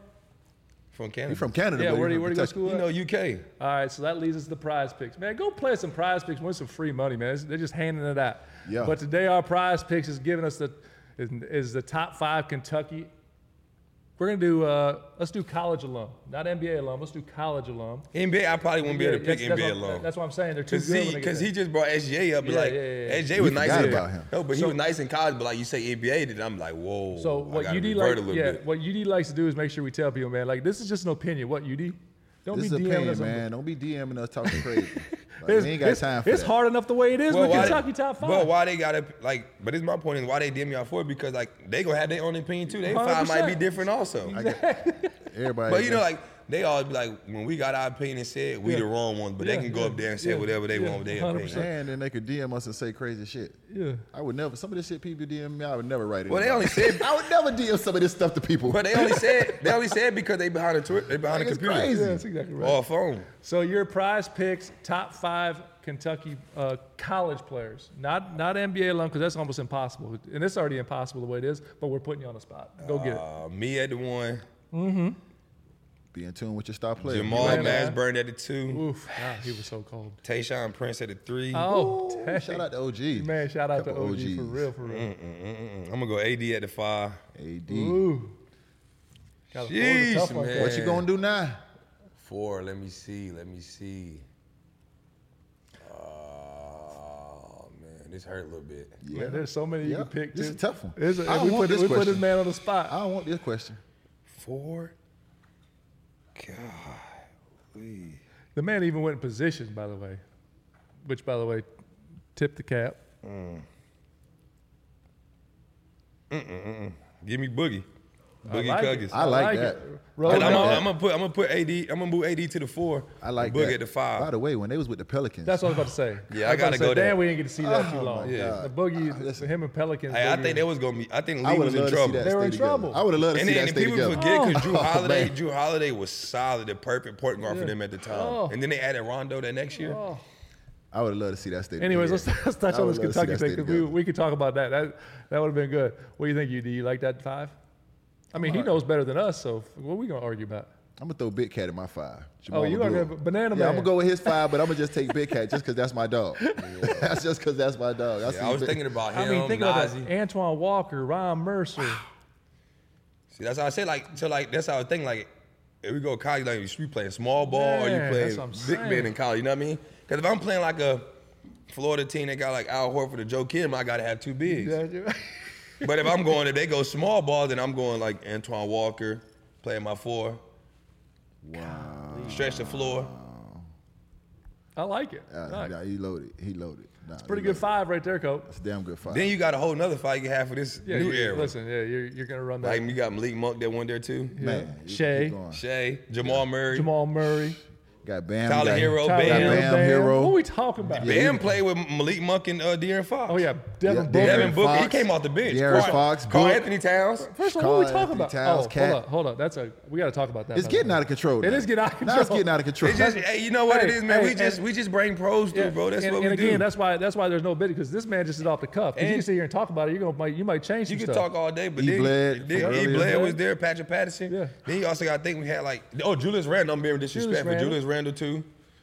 From Canada. You from Canada, Yeah, but where do you you, where do you go to from school You at? know, U K. All right, so that leads us to the prize picks. Man, go play some prize picks. Win some free money, man. It's- They're just handing it out. Yeah. But today our prize picks is giving us the is, is the top five Kentucky. We're gonna do uh, let's do college alum, not N B A alum. Let's do college alum. N B A, I probably wouldn't be able to pick that's, N B A that's what, alone. That's what I'm saying. They're too Cause good. he, when they get cause there. he just brought S G A up, but Yeah, like yeah, yeah, yeah. S J We was nice. forgot in, about him. No, but he So- was nice in college. But like you say, N B A, then I'm like, whoa. So I what gotta U D revert like, a little yeah, bit. what U D likes to do is make sure we tell people, man, like this is just an opinion. What U D? Don't this be is a DMing pain, us on man. the- Don't be DMing us talking crazy. Like, It's, we ain't got it's, time for it's that. hard enough the way it is Well, with why Kentucky they, top five. But why they gotta like? But it's my point is why they D M y'all for it because like they gonna have their own opinion too. They five might be one hundred percent. different also. I get- Everybody. But you know, like they all be like, when we got our opinion said, we Yeah. the wrong ones. But Yeah, they can go yeah, up there and say yeah, whatever they yeah, want with their one hundred opinion. percent. and then they could D M us and say crazy shit. Yeah. I would never. Some of this shit people D M me, I would never write it. Well, they only said, I would never D M some of this stuff to people. but they only said they only said because they behind the twi- they behind the Like, it's computer crazy. Yeah, that's exactly right. or a phone. So your prize picks top five Kentucky uh, college players, not not N B A alum, because that's almost impossible. And it's already impossible the way it is, but we're putting you on the spot. Go get it. Uh, me at the one, Be in tune with your star player. Jamal right now. Mashburn at the two, Oof, God, he was so cold. Tayshaun Prince at the three. Oh, Ooh, dang. shout out to O G. Man, shout out to Couple O G for O Gs. real, for real. Mm-mm-mm-mm. I'm gonna go A D at the five. A D. Ooh. Gotta fold the tough Sheesh, one. man. What you gonna do now? Four. Let me see. Let me see. Oh man, this hurt a little bit. Yeah. Man, there's so many you Yeah. can pick. This too. is a tough one. It's a- I don't we want put, this we put this question. man on the spot. I don't want this question. Four. God. Please. The man even went in position, by the way, which, by the way, tipped the cap. Give me Boogie. Boogie like Coggins. it. I like that. it. I Roll And like I'm, Tide. gonna, that. I'm gonna put I'm gonna put A D. I'm gonna move A D to the four. I like Boogie that. at the five. By the way, when they was with the Pelicans, That's what I was about to say. Yeah, I, I was about gotta to say, go there. Damn, we didn't get to see that Oh, too long. my God. The Boogie, Ah, listen. him and Pelicans. Hey, I Boogie- think that was gonna be. I think the I league would was have in loved to see trouble. that They were stay in together. trouble. I would have loved to And see then that and stay people together. forget because Drew Oh, Holiday, man. Drew Holiday was solid, the perfect point guard for Yeah. them at the time. Oh. And then they added Rondo that next year. Oh. I would have loved to see that stay Anyways, together. let's, let's touch I on would this love to see Kentucky that thing stay because we, together. we could talk about that. That that would have been good. What do you think, U D? You like that five? I mean, he knows better than us, so what are we gonna argue about? I'm gonna throw Big Cat in my five. Oh, you Jamal are Magruder. gonna Banana Yeah, Man. I'm gonna go with his five, but I'm gonna just take Big Cat just because that's my dog. That's just because that's my dog. I, see Yeah, I was Big- thinking about him. I mean, think about Nazi. that. Antoine Walker, Ron Mercer. See, that's how I said. Like, so like that's how I think. Like, if we go college, like you playing small ball or Man, you that's playing what I'm big saying. man in college. You know what I mean? Because if I'm playing like a Florida team that got like Al Horford or Joe Kim, I gotta have two bigs. But if I'm going, if they go small ball, then I'm going like Antoine Walker, playing my four, Wow. stretch the floor. I like it. Uh, I like it. nah, he loaded. He loaded. Nah, Pretty he good loaded. five right there, Coach. It's a damn good five. Then you got a whole nother fight you have for this Yeah, new you, era. listen, yeah, you're, you're gonna run that. Like you got Malik Monk that won there too. Man, you Shay. keep going. Shay, Jamal Murray. Jamal Murray, Got Bam. Tyler got, Hero, Tyler Bam. Bam, Hero. What are we talking about? Yeah, Bam you- played with Malik Monk and uh, De'Aaron Fox. Oh yeah, Devin Yeah, Booker. Devin Booker. He Fox, came off the bench. De'Aaron Carl- Fox, Carl Book. Anthony Towns. First of all, what are we Carl talking Anthony about? Towns, oh, Cat. hold on, hold on. That's a we got to talk about that. It's by the getting way. out of control. It now. is getting out of Now it's control. getting out of control. It just, hey, you know what it Hey, is, man. we hey, just and- we just bring pros through, Yeah, bro. That's and, what and we again, do. that's why that's why there's no bid because this man just is off the cuff. If you And- can sit here and talk about it, you're gonna might, you might change you some can stuff. talk all day, but E. then, Bled then from E. earlier. Bled was there, Patrick Patterson. Yeah. Then you also got to think we had like oh Julius Randle. I'm being disrespectful. Randle. Julius Randle too.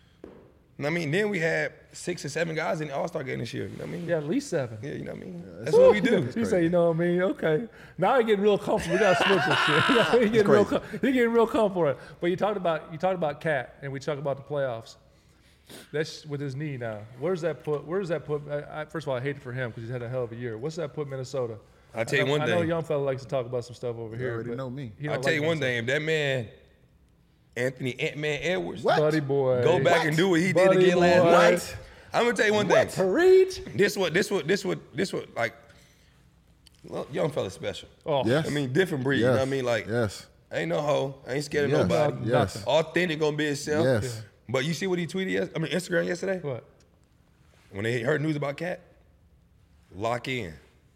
I mean, then we had six or seven guys in the All Star game this year. You know what I mean? Yeah, at least seven. Yeah, you know what I mean? That's what we do. He say, you know what I mean? Okay. Now he getting real comfortable. We got to switch this shit. he getting real, crazy. com- he getting real comfortable. But you talked about you talked about Cat, and we talked about the playoffs. That's with his knee now. Where's that put? Where's that put? I, I, first of all, I hate it for him because he's had a hell of a year. What's that put Minnesota? I'll tell you I know, one I know thing. young fella likes to talk about some stuff over here. already but know me. he I'll don't tell like you one Minnesota. thing. If that man, Anthony Ant-Man Edwards, What? Buddy boy. go back What? and do what he Buddy did again last boy. night. I'm gonna tell you one thing. Pareed? This what this what this what this what like well, young fella special. Oh, Yes. I mean different breed, you know what I mean? Like yes. ain't no hoe, ain't scared of Yes. nobody. Yes. Authentic gonna be himself. Yes. But you see what he tweeted yes I mean Instagram yesterday? What? When they heard news about Cat? Lock in.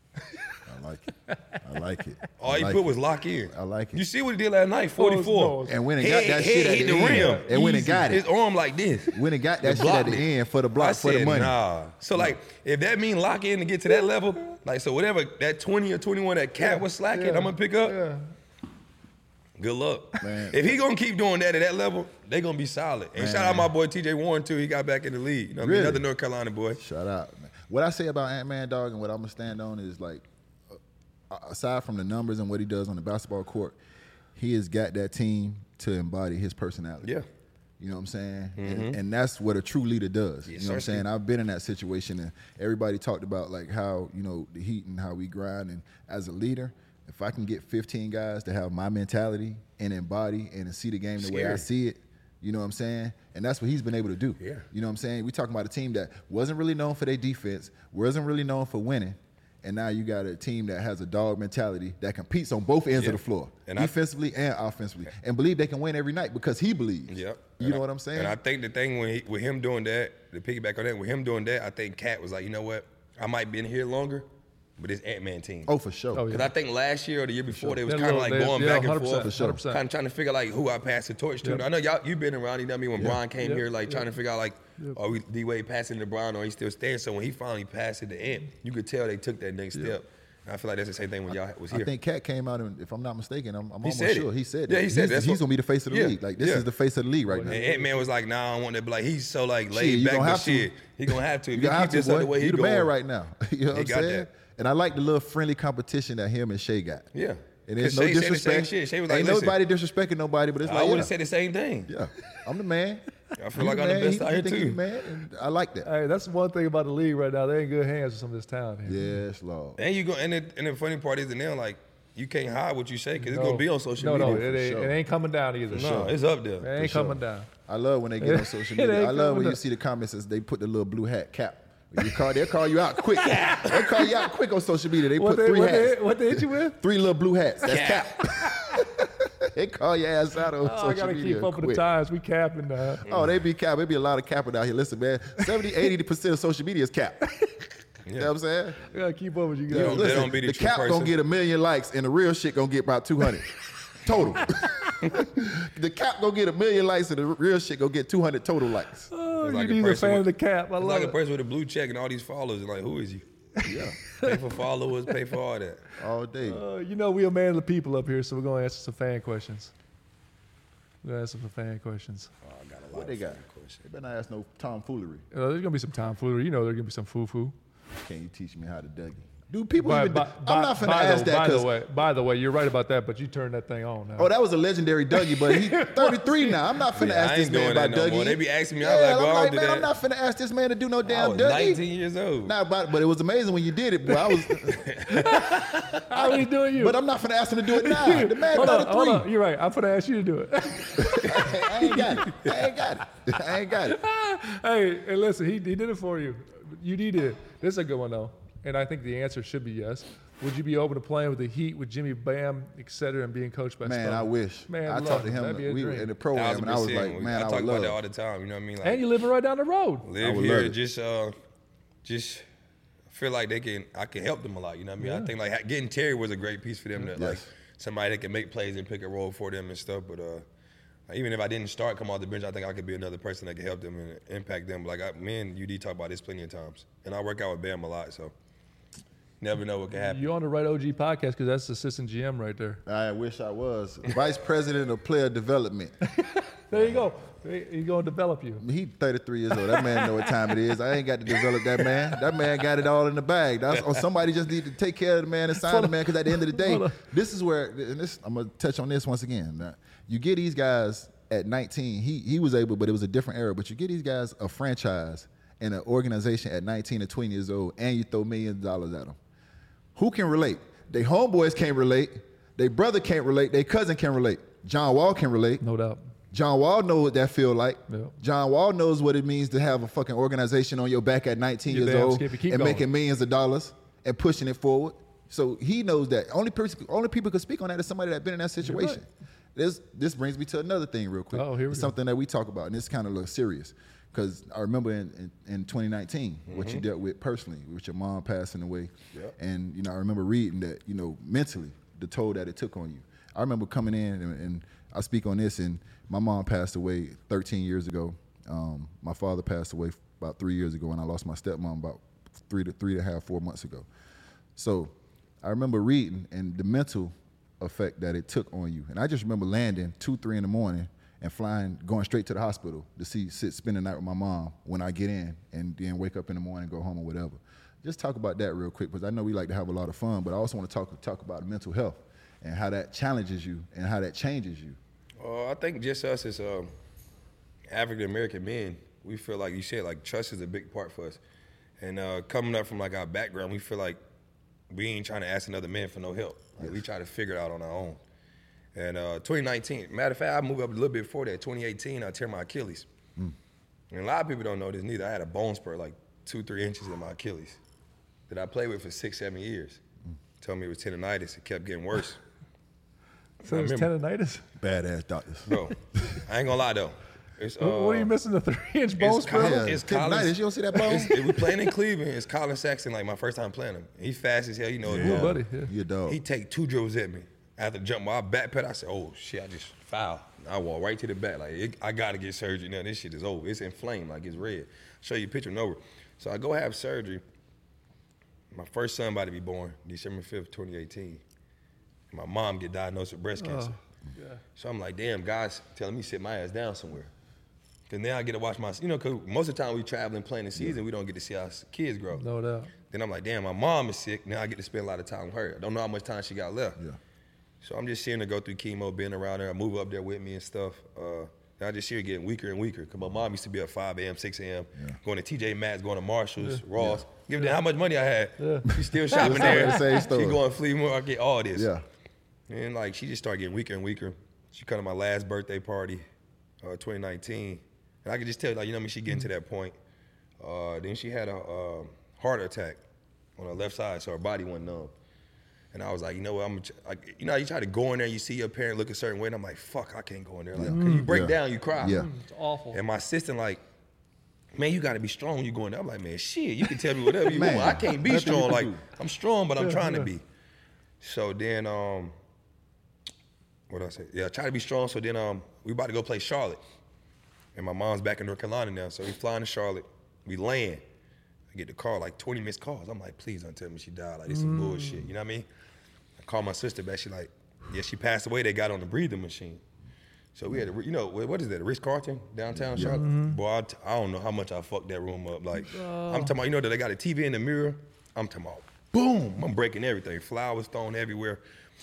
I like it. I like it. All I he like put it. was lock in. I like it. You see what he did last night? forty-four. no. And when it got Head- that head shit at hit the, the end, rim. and when it Easy. got His it, arm like this. when it got that They shit at blocked the it. end for the block I for the said, money. Nah. So like, if that mean lock in to get to that level, like so whatever that twenty or twenty-one that Cat was slacking, Yeah. I'm gonna pick up. Yeah. Good luck. Man. If he gonna keep doing that at that level, they gonna be solid. And shout out my boy T J Warren too. He got back in the league. You know what I mean? Really? Another North Carolina boy. Shout out, man. What I say about Ant Man, dog, and what I'm gonna stand on is like, uh, aside from the numbers and what he does on the basketball court, he has got that team to embody his personality. Yeah. You know what I'm saying? And, and that's what a true leader does. Yes, you know what I'm sir, saying? Steve. I've been in that situation, and everybody talked about like how, you know, the Heat and how we grind. And as a leader, if I can get fifteen guys to have my mentality and embody and see the game the way I Scary. see it, You know what I'm saying? And that's what he's been able to do. Yeah. You know what I'm saying? We talking about a team that wasn't really known for their defense, wasn't really known for winning, and now you got a team that has a dog mentality that competes on both ends Yeah. of the floor, And I- defensively and offensively, and believe they can win every night because he believes. Yep. You And know I- what I'm saying? And I think the thing when he, with him doing that, to piggyback on that, with him doing that, I think Cat was like, you know what? I might be in here longer, but it's Ant-Man team. oh, for sure. Oh, yeah. Because I think last year or the year before, they was They're kind of little- like they- going yeah, back and one hundred percent, forth, sure. one hundred percent. kind of trying to figure out like who I pass the torch to. Yep. I know y'all you've been around. You know what I mean? When Brian came Yep. here, like trying to Yep. figure out like, Yep. are we D-Wade passing to Brian or he still staying? So when he finally passed it to Ant, you could tell they took that next step. And I feel like that's the same thing when y'all was here. I think Cat came out, and if I'm not mistaken, I'm, I'm He almost said it. sure he said Yeah, that. he said he's, that's he's what- gonna be the face of the Yeah, league. Like this yeah. is the face of the league right now. And Ant-Man was like, nah, I don't want that. But like he's so like Shit, laid you back, gonna but have to. shit, he gonna have to. If You he got keep to, this up boy. the way he You the going, man right now. You know what He I'm got saying? that. And I like the little friendly competition that him and Shay got. Yeah. And there's 'Cause no Shay said the same disrespect. shit. Shay was like, Ain't listen, nobody disrespecting nobody, but it's I like, would yeah, have said the same thing. yeah, I'm the man. I feel You like the I'm the man. best He- out he here think he the too. man, and I like that. Hey, that's one thing about the league right now. They in good hands with some of this talent here. Yes, Lord. And you go, and the, and the funny part is that now, like, you can't hide what you say because No. it's gonna be on social no, media. No, it ain't, sure. it ain't coming down either. No, it's up there. It ain't sure. coming down. I love when they get on social It media. ain't I love when coming you up. see the comments as they put the little blue hat cap. When you call, they'll call you out quick. They'll call you out quick on social media. They What put they, three what, hats, they, what they hit you with? three little blue hats. That's Cap. cap. They call your ass out on Oh, I social gotta media keep up with the quick. times. We capping now. Oh, they be cap. There be a lot of capping out here. Listen, man, seventy, eighty percent of social media is cap. You know what I'm saying? I gotta keep up with you They guys. don't- they Listen, don't be the the true cap person. gonna get a million likes, and the real shit gonna get about two hundred total. The cap gonna get a million likes, and the real shit gonna get two hundred total likes. Oh, It's you like a need a person fan with- of the cap. I It's love like a it. person with a blue check and all these followers. Like, who is you? Yeah, Pay for followers, pay for all that. all day. Uh, you know we a man of the people up here, so we're gonna answer some fan questions. We're gonna answer some fan questions. Oh, I got a lot What of they got? funny questions. They better not ask no tomfoolery. Uh, there's gonna be some tomfoolery. You know there's gonna be some foo-foo. Can you teach me how to Dougie? Do people By, even? by, I'm not finna by ask the, that by the because way, by the way, you're right about that, but you turned that thing on now. oh, that was a legendary Dougie, but he's thirty-three now. I'm not finna Yeah, ask I this ain't man doing about that no Dougie. more. They be asking me, yeah, I'm like, bro, I'm I don't like, do man, that. I'm not finna ask this man to do no I damn was Dougie. nineteen years old. Nah, but but it was amazing when you did it, boy. I was, How he doing you? but I'm not finna ask him to do it now. The man hold on, hold thirty-three. on. You're right. I'm gonna ask you to do it. I ain't got it. I ain't got it. I ain't got it. Hey, and listen, he, he did it for you. You did it. This is a good one though, and I think the answer should be yes. Would you be open to playing with the Heat, with Jimmy Bam, et cetera, and being coached by Man, Spo? I wish. Man, I love talked to him. him. That'd be a We were dream. in the program, Thousand and I was percent. like, man, I I, talk would about love. that all the time. You know what I mean? Like, And you living right down the road. live would here, love it. just uh, just feel like they can. I can help them a lot. You know what I mean? I think like ha- getting Terry was a great piece for them. That like Yes. somebody that can make plays and pick a role for them and stuff. But uh, even if I didn't start, come off the bench, I think I could be another person that can help them and impact them. Like I, me and U D talk about this plenty of times, and I work out with Bam a lot, so never know what can happen. You on the right O G podcast because that's assistant G M right there. I wish I was vice president of player development. There you go. He- He's gonna develop you. He thirty-three years old. That man know what time it is. I ain't got to develop that man. That man got it all in the bag. That's, or somebody just need to take care of the man and sign the man. Because at the end of the day, Hold on. this is where. And this, I'm gonna touch on this once again. Now, you get these guys at nineteen. He he was able, but it was a different era. But you get these guys a franchise and an organization at nineteen or twenty years old, and you throw millions of dollars at them. Who can relate? They homeboys can't relate. They brother can't relate. They cousin can relate. John Wall can relate. No doubt. John Wall knows what that feel like. Yeah. John Wall knows what it means to have a fucking organization on your back at nineteen You're years damn old skippy. Keep and going. making millions of dollars and pushing it forward. So he knows that. Only person, only people could speak on that is somebody that's been in that situation. This this brings me to another thing real quick. Oh, here we It's go. something that we talk about, and it's kind of look serious. Because I remember in, in, in twenty nineteen, what Mm-hmm. you dealt with personally, with your mom passing away. Yep. And, you know, I remember reading that, you know, mentally, the toll that it took on you. I remember coming in, and, and I speak on this, and my mom passed away thirteen years ago. Um, my father passed away about three years ago, and I lost my stepmom about three to three and a half, four months ago. So I remember reading and the mental effect that it took on you. And I just remember landing two, three in the morning and flying, going straight to the hospital to see, sit, spend the night with my mom when I get in, and then wake up in the morning, go home or whatever. Just talk about that real quick, because I know we like to have a lot of fun, but I also want to talk talk about mental health and how that challenges you and how that changes you. Uh, I think just us as um, African American men, we feel like you said, like trust is a big part for us. And uh, coming up from like our background, we feel like we ain't trying to ask another man for no help. Like, we try to figure it out on our own. And uh, twenty nineteen, matter of fact, I moved up a little bit before that. twenty eighteen, I tear my Achilles. Mm. And a lot of people don't know this neither. I had a bone spur like two, three inches in my Achilles that I played with for six, seven years. Mm. Told me it was tendonitis. It kept getting worse. So it was tendonitis? Badass doctors. Bro, I ain't gonna lie though. It's, uh, what are you missing, the three-inch bone spur? Yeah, It's tendonitis. Colin, You don't see that bone? It's, it, we playing in Cleveland. It's Colin Sexton, like my first time playing him. He's fast as hell. You know, Yeah. Cool dog. buddy. Yeah. You a dog. He take two dribbles at me. After jump my back ped, I said, "Oh shit, I just foul." I walk right to the back. Like it, I gotta get surgery now. This shit is over. It's inflamed, like it's red. Show you a picture and over. So I go have surgery. My first son about to be born, December fifth, twenty eighteen. And my mom get diagnosed with breast cancer. Yeah. So I'm like, damn, guys telling me to sit my ass down somewhere. Cause now I get to watch my, you know, cause most of the time we traveling playing the season, we don't get to see our kids grow. No doubt. Then I'm like, damn, my mom is sick. Now I get to spend a lot of time with her. I don't know how much time she got left. Yeah. So I'm just seeing her go through chemo, being around her, move up there with me and stuff. Uh, and I just see her getting weaker and weaker. Cause my mom used to be up five a.m., six a.m., Yeah. going to T J Maxx, going to Marshalls, Ross. Give them how much money I had. Yeah. She's still shopping Same there. store, same store. She going flea market, all this. Yeah. And like she just started getting weaker and weaker. She come to my last birthday party, uh, twenty nineteen, and I could just tell, like, you know, what I mean, she getting to that point. Uh, then she had a uh, heart attack on her left side, so her body went numb. And I was like, you know what, I'm, like, you know, how you try to go in there, you see your parent look a certain way, and I'm like, fuck, I can't go in there. Like, 'cause you break Yeah. down, you cry. Yeah. It's awful. And my assistant like, man, you got to be strong when you go in there. I'm like, man, shit, you can tell me whatever you Man, want. I can't be nothing you strong. can Like, do. I'm strong, but I'm Yeah, trying yeah. to be. So then, um, what did I say? Yeah, try to be strong. So then, um, we about to go play Charlotte, and my mom's back in North Carolina now. So we flying to Charlotte. We land. I get the call, like twenty missed calls. I'm like, please don't tell me she died. Like, this is some bullshit. You know what I mean? I call my sister back. She like, yeah, she passed away. They got on the breathing machine. So we had, a, you know, what what is that? Ritz Carlton downtown Charlotte. Boy, I, t- I don't know how much I fucked that room up. Like, I'm talking about, you know, that they got a T V in the mirror. I'm talking about, boom, I'm breaking everything. Flowers thrown everywhere.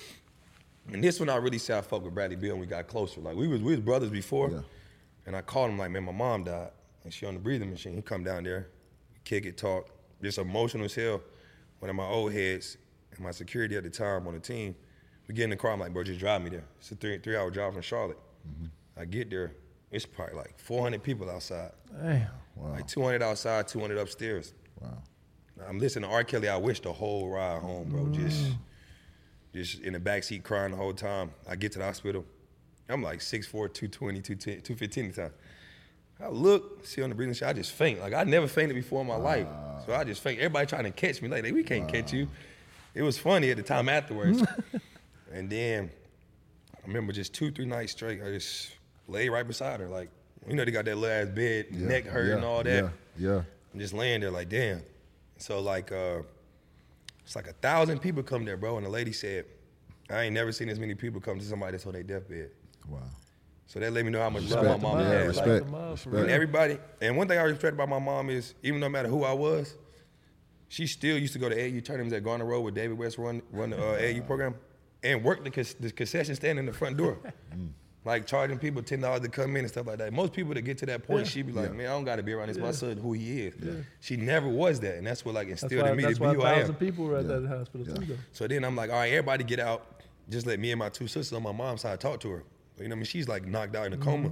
And this one I really said I fucked with Bradley Beal when we got closer. Like, we was we was brothers before. Yeah. And I called him like, man, my mom died. And she on the breathing machine. He come down there, kick it, talk. Just emotional as hell. One of my old heads and my security at the time on the team, we get in the car, I'm like, bro, just drive me there. It's a three, three hour drive from Charlotte. Mm-hmm. I get there, it's probably like four hundred people outside. Damn. Wow. Like two hundred outside, two hundred upstairs. Wow. I'm listening to R. Kelly, I wish the whole ride home, bro. Mm. Just just in the backseat crying the whole time. I get to the hospital. I'm like six four, two twenty, two ten, two fifteen at the time. I look, see on the breathing machine, I just faint. Like, I never fainted before in my life. So I just faint. Everybody trying to catch me. Like, we can't catch you. It was funny at the time afterwards. And then I remember just two, three nights straight, I just lay right beside her. Like, you know, they got that little ass bed, Yeah. neck hurt yeah. and all that. Yeah. Yeah. I'm just laying there like, damn. So like, uh, it's like a thousand people come there, bro. And the lady said, I ain't never seen as many people come to somebody that's on their deathbed. Wow. So that let me know how much Respect. love my mom Yeah, had. respect. Like, Like the mom, for Respect. real. and everybody, and one thing I respect about my mom is, even no matter who I was, she still used to go to A U tournaments at Garner Road with David West run run the uh, A U program, and work the, con- the concession stand in the front door, like charging people ten dollars to come in and stuff like that. Most people that get to that point, Yeah. she be like, Yeah. man, I don't got to be around this. My son, who he is. She never was that, and that's what like That's instilled why, in me that's to why be a who I am. thousand people were at Yeah. that hospital too, though. So then I'm like, all right, everybody get out. Just let me and my two sisters on my mom's side talk to her. You know what I mean? She's like knocked out in a coma.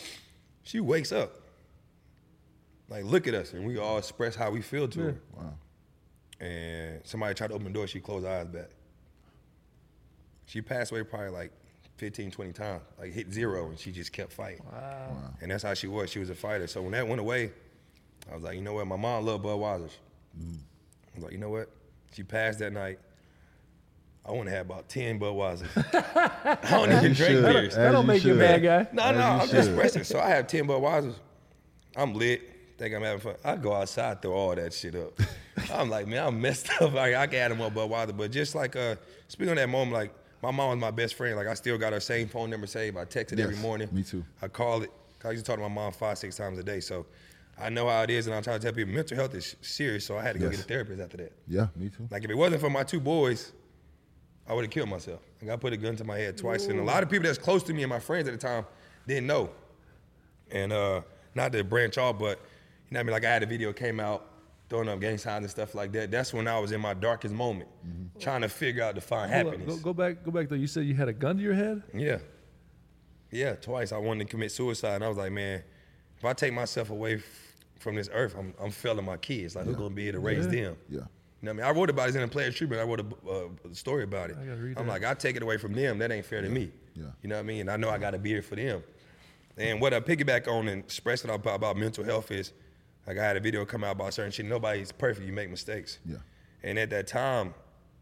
She wakes up. Like, look at us. And we all express how we feel to Yeah. her. Wow. And somebody tried to open the door. She closed her eyes back. She passed away probably like fifteen, twenty times. Like, hit zero, and she just kept fighting. Wow. And that's how she was. She was a fighter. So when that went away, I was like, you know what? My mom loved Budweiser's. I was like, you know what? She passed that night. I want to have about ten Budweisers. I don't even you drink should. beers. As That don't you make you a should. bad guy. No, As no, you I'm should. just expressing. So I have ten Budweisers. I'm lit. Think I'm having fun. I go outside, throw all that shit up. I'm like, man, I'm messed up. Like, I can add them up Budweiser. But just like, uh, speaking on that moment, like, my mom was my best friend. Like, I still got her same phone number saved. I text it every Yes, morning. me too. I call it. I used to talk to my mom five, six times a day. So I know how it is, and I'm trying to tell people mental health is serious. So I had to go Yes. get a therapist after that. Yeah, me too. Like, if it wasn't for my two boys, I would have killed myself. Like, I put a gun to my head twice. And a lot of people that's close to me and my friends at the time didn't know. And uh, not to branch off, but, you know what I mean? Like, I had a video came out throwing up gang signs and stuff like that. That's when I was in my darkest moment, mm-hmm. trying to figure out to find Hold happiness. Go, go back, go back though. You said you had a gun to your head? Yeah. Yeah, twice I wanted to commit suicide, and I was like, man, if I take myself away f- from this earth, I'm, I'm failing my kids. Like, yeah. who's gonna be here to raise yeah. them? Yeah. You know what I mean? I wrote about it in a Players Tribune. I wrote a, uh, a story about it. I gotta read I'm that. like, I take it away from them. That ain't fair yeah. to me. Yeah. You know what I mean? And I know I gotta be here for them. And what I piggyback on and expressing about, about mental health is, like I had a video come out about certain shit. Nobody's perfect. You make mistakes. Yeah. And at that time,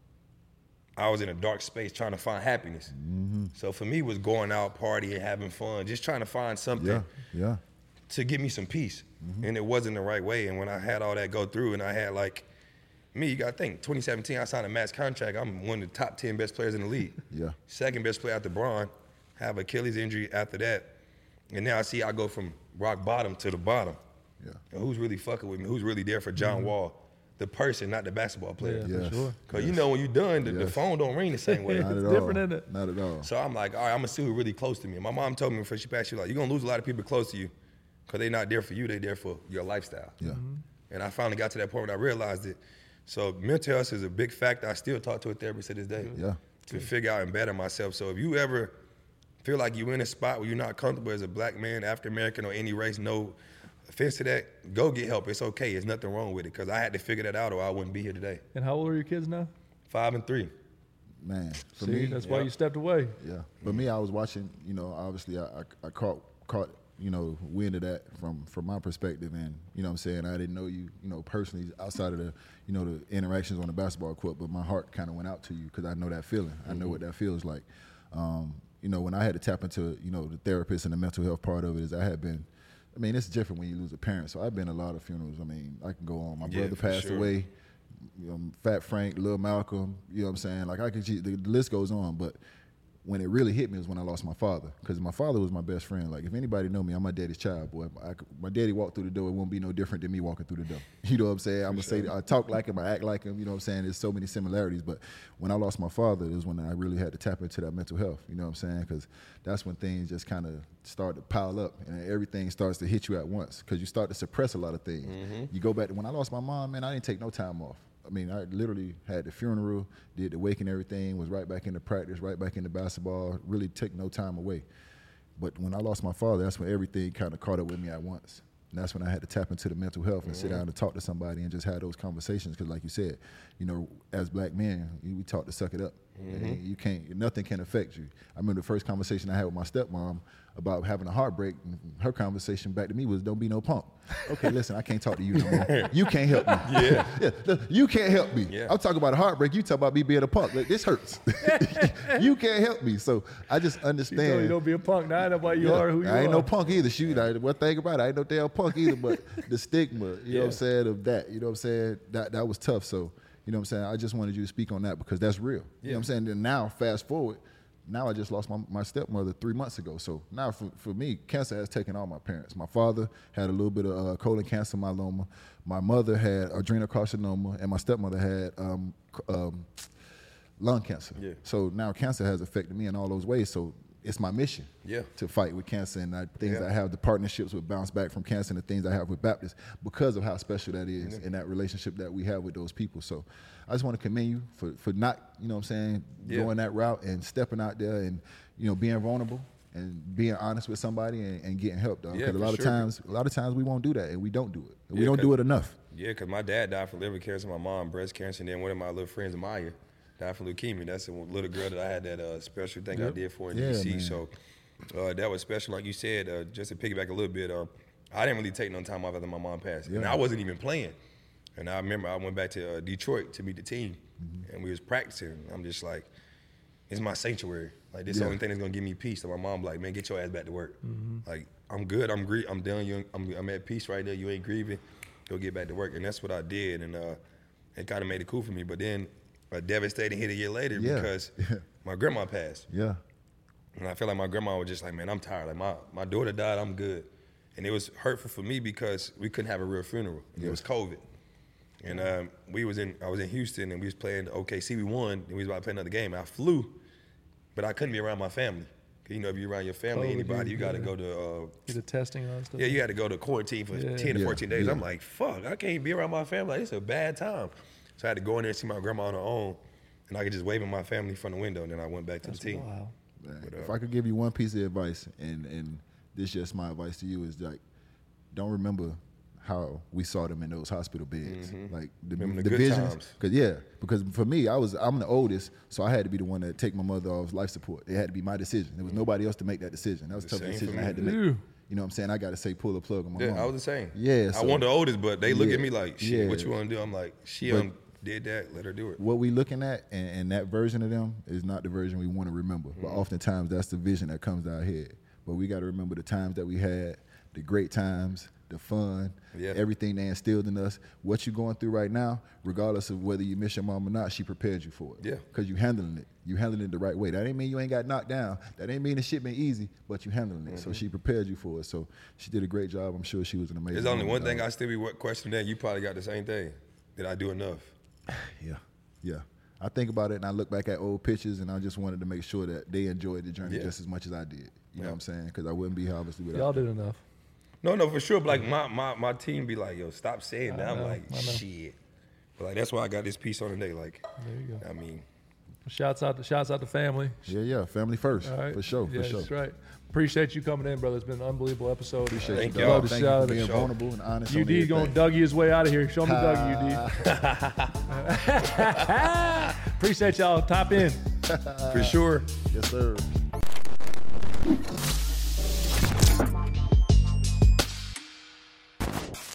I was in a dark space trying to find happiness. Mm-hmm. So for me, it was going out, partying, having fun, just trying to find something Yeah. Yeah. to give me some peace. Mm-hmm. And it wasn't the right way. And when I had all that go through, and I had like, me, you got to think, twenty seventeen, I signed a max contract. I'm one of the top ten best players in the league. Yeah. Second best player after Bron. Have Achilles injury after that. And now I see I go from rock bottom to the bottom. Yeah. And who's really fucking with me? Who's really there for John mm-hmm. Wall? The person, not the basketball player. Yeah, yes. for sure. Because yes. you know when you're done, the, yes. the phone don't ring the same way. Not it's at different, all. isn't it? Not at all. So I'm like, all right, I'm going to see who's really close to me. My mom told me before she passed, she was like, you're going to lose a lot of people close to you because they're not there for you. They're there for your lifestyle. Yeah. Mm-hmm. And I finally got to that point when I realized it. So mental health is a big factor. I still talk to a therapist to this day. Yeah. To figure out and better myself. So if you ever feel like you're in a spot where you're not comfortable as a black man, African American, or any race, no offense to that, go get help. It's okay. There's nothing wrong with it because I had to figure that out or I wouldn't be here today. And how old are your kids now? Five and three. Man, for See, me, that's why yeah. you stepped away. yeah. But me, I was watching. You know, obviously, I, I, I caught caught you know wind of that from from my perspective, and you know what I'm saying, I didn't know you you know personally outside of the you know the interactions on the basketball court, but my heart kind of went out to you because I know that feeling. Mm-hmm. I know what that feels like. Um, you know, when I had to tap into you know the therapist and the mental health part of it, is I had been. I mean, it's different when you lose a parent. So I've been to a lot of funerals. I mean, I can go on. My Yeah, brother for passed sure. away. You know, Fat Frank, Lil Malcolm. You know what I'm saying? Like I could, the, the list goes on. But when it really hit me was when I lost my father, because my father was my best friend. Like if anybody know me, I'm my daddy's child, boy. I, my daddy walked through the door. It won't be no different than me walking through the door. You know what I'm saying? I'm gonna say I talk like him, I act like him. You know what I'm saying? There's so many similarities. But when I lost my father, it was when I really had to tap into that mental health. You know what I'm saying? Because that's when things just kind of start to pile up and everything starts to hit you at once. Because you start to suppress a lot of things. Mm-hmm. You go back to when I lost my mom, man. I didn't take no time off. I mean, I literally had the funeral, did the wake and everything, was right back into practice, right back into basketball, really took no time away. But when I lost my father, that's when everything kind of caught up with me at once. And that's when I had to tap into the mental health and mm-hmm. sit down and talk to somebody and just have those conversations. Because like you said, you know, as black men, we taught to suck it up. Mm-hmm. And you can't, nothing can affect you. I remember the first conversation I had with my stepmom about having a heartbreak. Her conversation back to me was, don't be no punk. Okay, listen, I can't talk to you no more. You can't help me. Yeah. yeah look, you can't help me. Yeah. I'm talking about a heartbreak. You talk about me being a punk. Like, this hurts. You can't help me. So I just understand. You know you don't be a punk. Now I know why you Yeah, are who you I ain't are. no punk either. Shoot, I, one thing about it, I ain't no damn punk either, but the stigma, you Yeah. know what I'm saying, of that, you know what I'm saying, that that was tough. So, you know what I'm saying, I just wanted you to speak on that because that's real. You know what I'm saying? And now, fast forward, now I just lost my, my stepmother three months ago. So now for, for me, cancer has taken all my parents. My father had a little bit of uh, colon cancer, myeloma. My mother had adrenocarcinoma, and my stepmother had um, um, lung cancer. Yeah. So now cancer has affected me in all those ways. So it's my mission Yeah. to fight with cancer, and the things Yeah. I have, the partnerships with Bounce Back from Cancer, and the things I have with Baptist because of how special that is Yeah. and that relationship that we have with those people. So I just want to commend you for, for not, you know what I'm saying, Yeah. going that route and stepping out there and, you know, being vulnerable and being honest with somebody and, and getting help, though. Yeah, Because a for lot sure. of times, a lot of times we won't do that, and we don't do it. And we Yeah, don't 'cause- do it enough. Yeah, because my dad died from liver cancer, my mom breast cancer, and then one of my little friends, Maya, died from leukemia. That's the little girl that I had that uh, special thing I Yep. did for in Yeah, D C. man. So uh, that was special. Like you said, uh, just to piggyback a little bit, uh, I didn't really take no time off after my mom passed. And Yeah. I wasn't even playing. And I remember I went back to uh, Detroit to meet the team, mm-hmm. and we was practicing. I'm just like, it's my sanctuary. Like, this is Yeah. the only thing that's going to give me peace. So my mom like, man, get your ass back to work. Mm-hmm. Like, I'm good. I'm grie- I'm done. You, I'm, I'm at peace right there. You ain't grieving. Go get back to work. And that's what I did. And uh, it kind of made it cool for me. But then a devastating hit a year later Yeah. because Yeah. my grandma passed. Yeah. And I feel like my grandma was just like, man, I'm tired. Like, my, my daughter died. I'm good. And it was hurtful for me because we couldn't have a real funeral. And Yeah. It was COVID. And um, we was in, I was in Houston, and we was playing O K C. We won, and we was about to play another game. I flew, but I couldn't be around my family. You know, if you're around your family, Oh, anybody, dude, you got to yeah. go to, uh, Get the testing and all that stuff. yeah, you had to go to quarantine for Yeah. ten to Yeah, fourteen days. yeah. I'm like, fuck, I can't be around my family. Like, it's a bad time. So I had to go in there and see my grandma on her own, and I could just wave at my family from the window, and then I went back to That's the team. wild. Man, But, uh, if I could give you one piece of advice, and and this just my advice to you is like, don't remember how we saw them in those hospital beds, like the, Remember the, the good visions. times. Cause yeah, because for me, I was I'm the oldest, so I had to be the one to take my mother off life support. It had to be my decision. There was nobody else to make that decision. That was a The tough same for decision I me. had to make. Ew. You know what I'm saying? I got to say pull the plug on my Yeah, mom. I was the same. Yeah, I so- want the oldest, but they look Yeah, at me like, shit, yeah. what you want to do? I'm like, she But- um, did that, let her do it. What we looking at and, and that version of them is not the version we want to remember. But Mm-hmm. oftentimes that's the vision that comes to our head. But we got to remember the times that we had, the great times, the fun, Yeah. everything they instilled in us. What you're going through right now, regardless of whether you miss your mom or not, she prepared you for it. Yeah. Because you handling it. You handling it the right way. That ain't mean you ain't got knocked down. That ain't mean the shit been easy, but you handling it. So she prepared you for it. So she did a great job. I'm sure she was an amazing There's only woman, one thing dog. I still be wa- questioning that. You probably got the same thing. Did I do enough? Yeah, yeah. I think about it and I look back at old pictures and I just wanted to make sure that they enjoyed the journey Yeah. just as much as I did. You know Yeah. what I'm saying? Because I wouldn't be here obviously without. Y'all did enough. No, no, for sure. But like my, my, my team be like, yo, stop saying that. I I'm know, like, I know. shit. But like that's why I got this piece on today. Like, There you go. I mean, Shouts out to shouts out to family. Yeah, yeah. Family first. All right. For sure, yeah, for sure. That's right. Appreciate you coming in, brother. It's been an unbelievable episode. Appreciate Thank you, y'all. dog. Love to Thank you shout for out. being Show. vulnerable and honest on U D going everything. Dougie his way out of here. Show me Dougie, U D. Appreciate y'all. Top in. for sure. Yes, sir.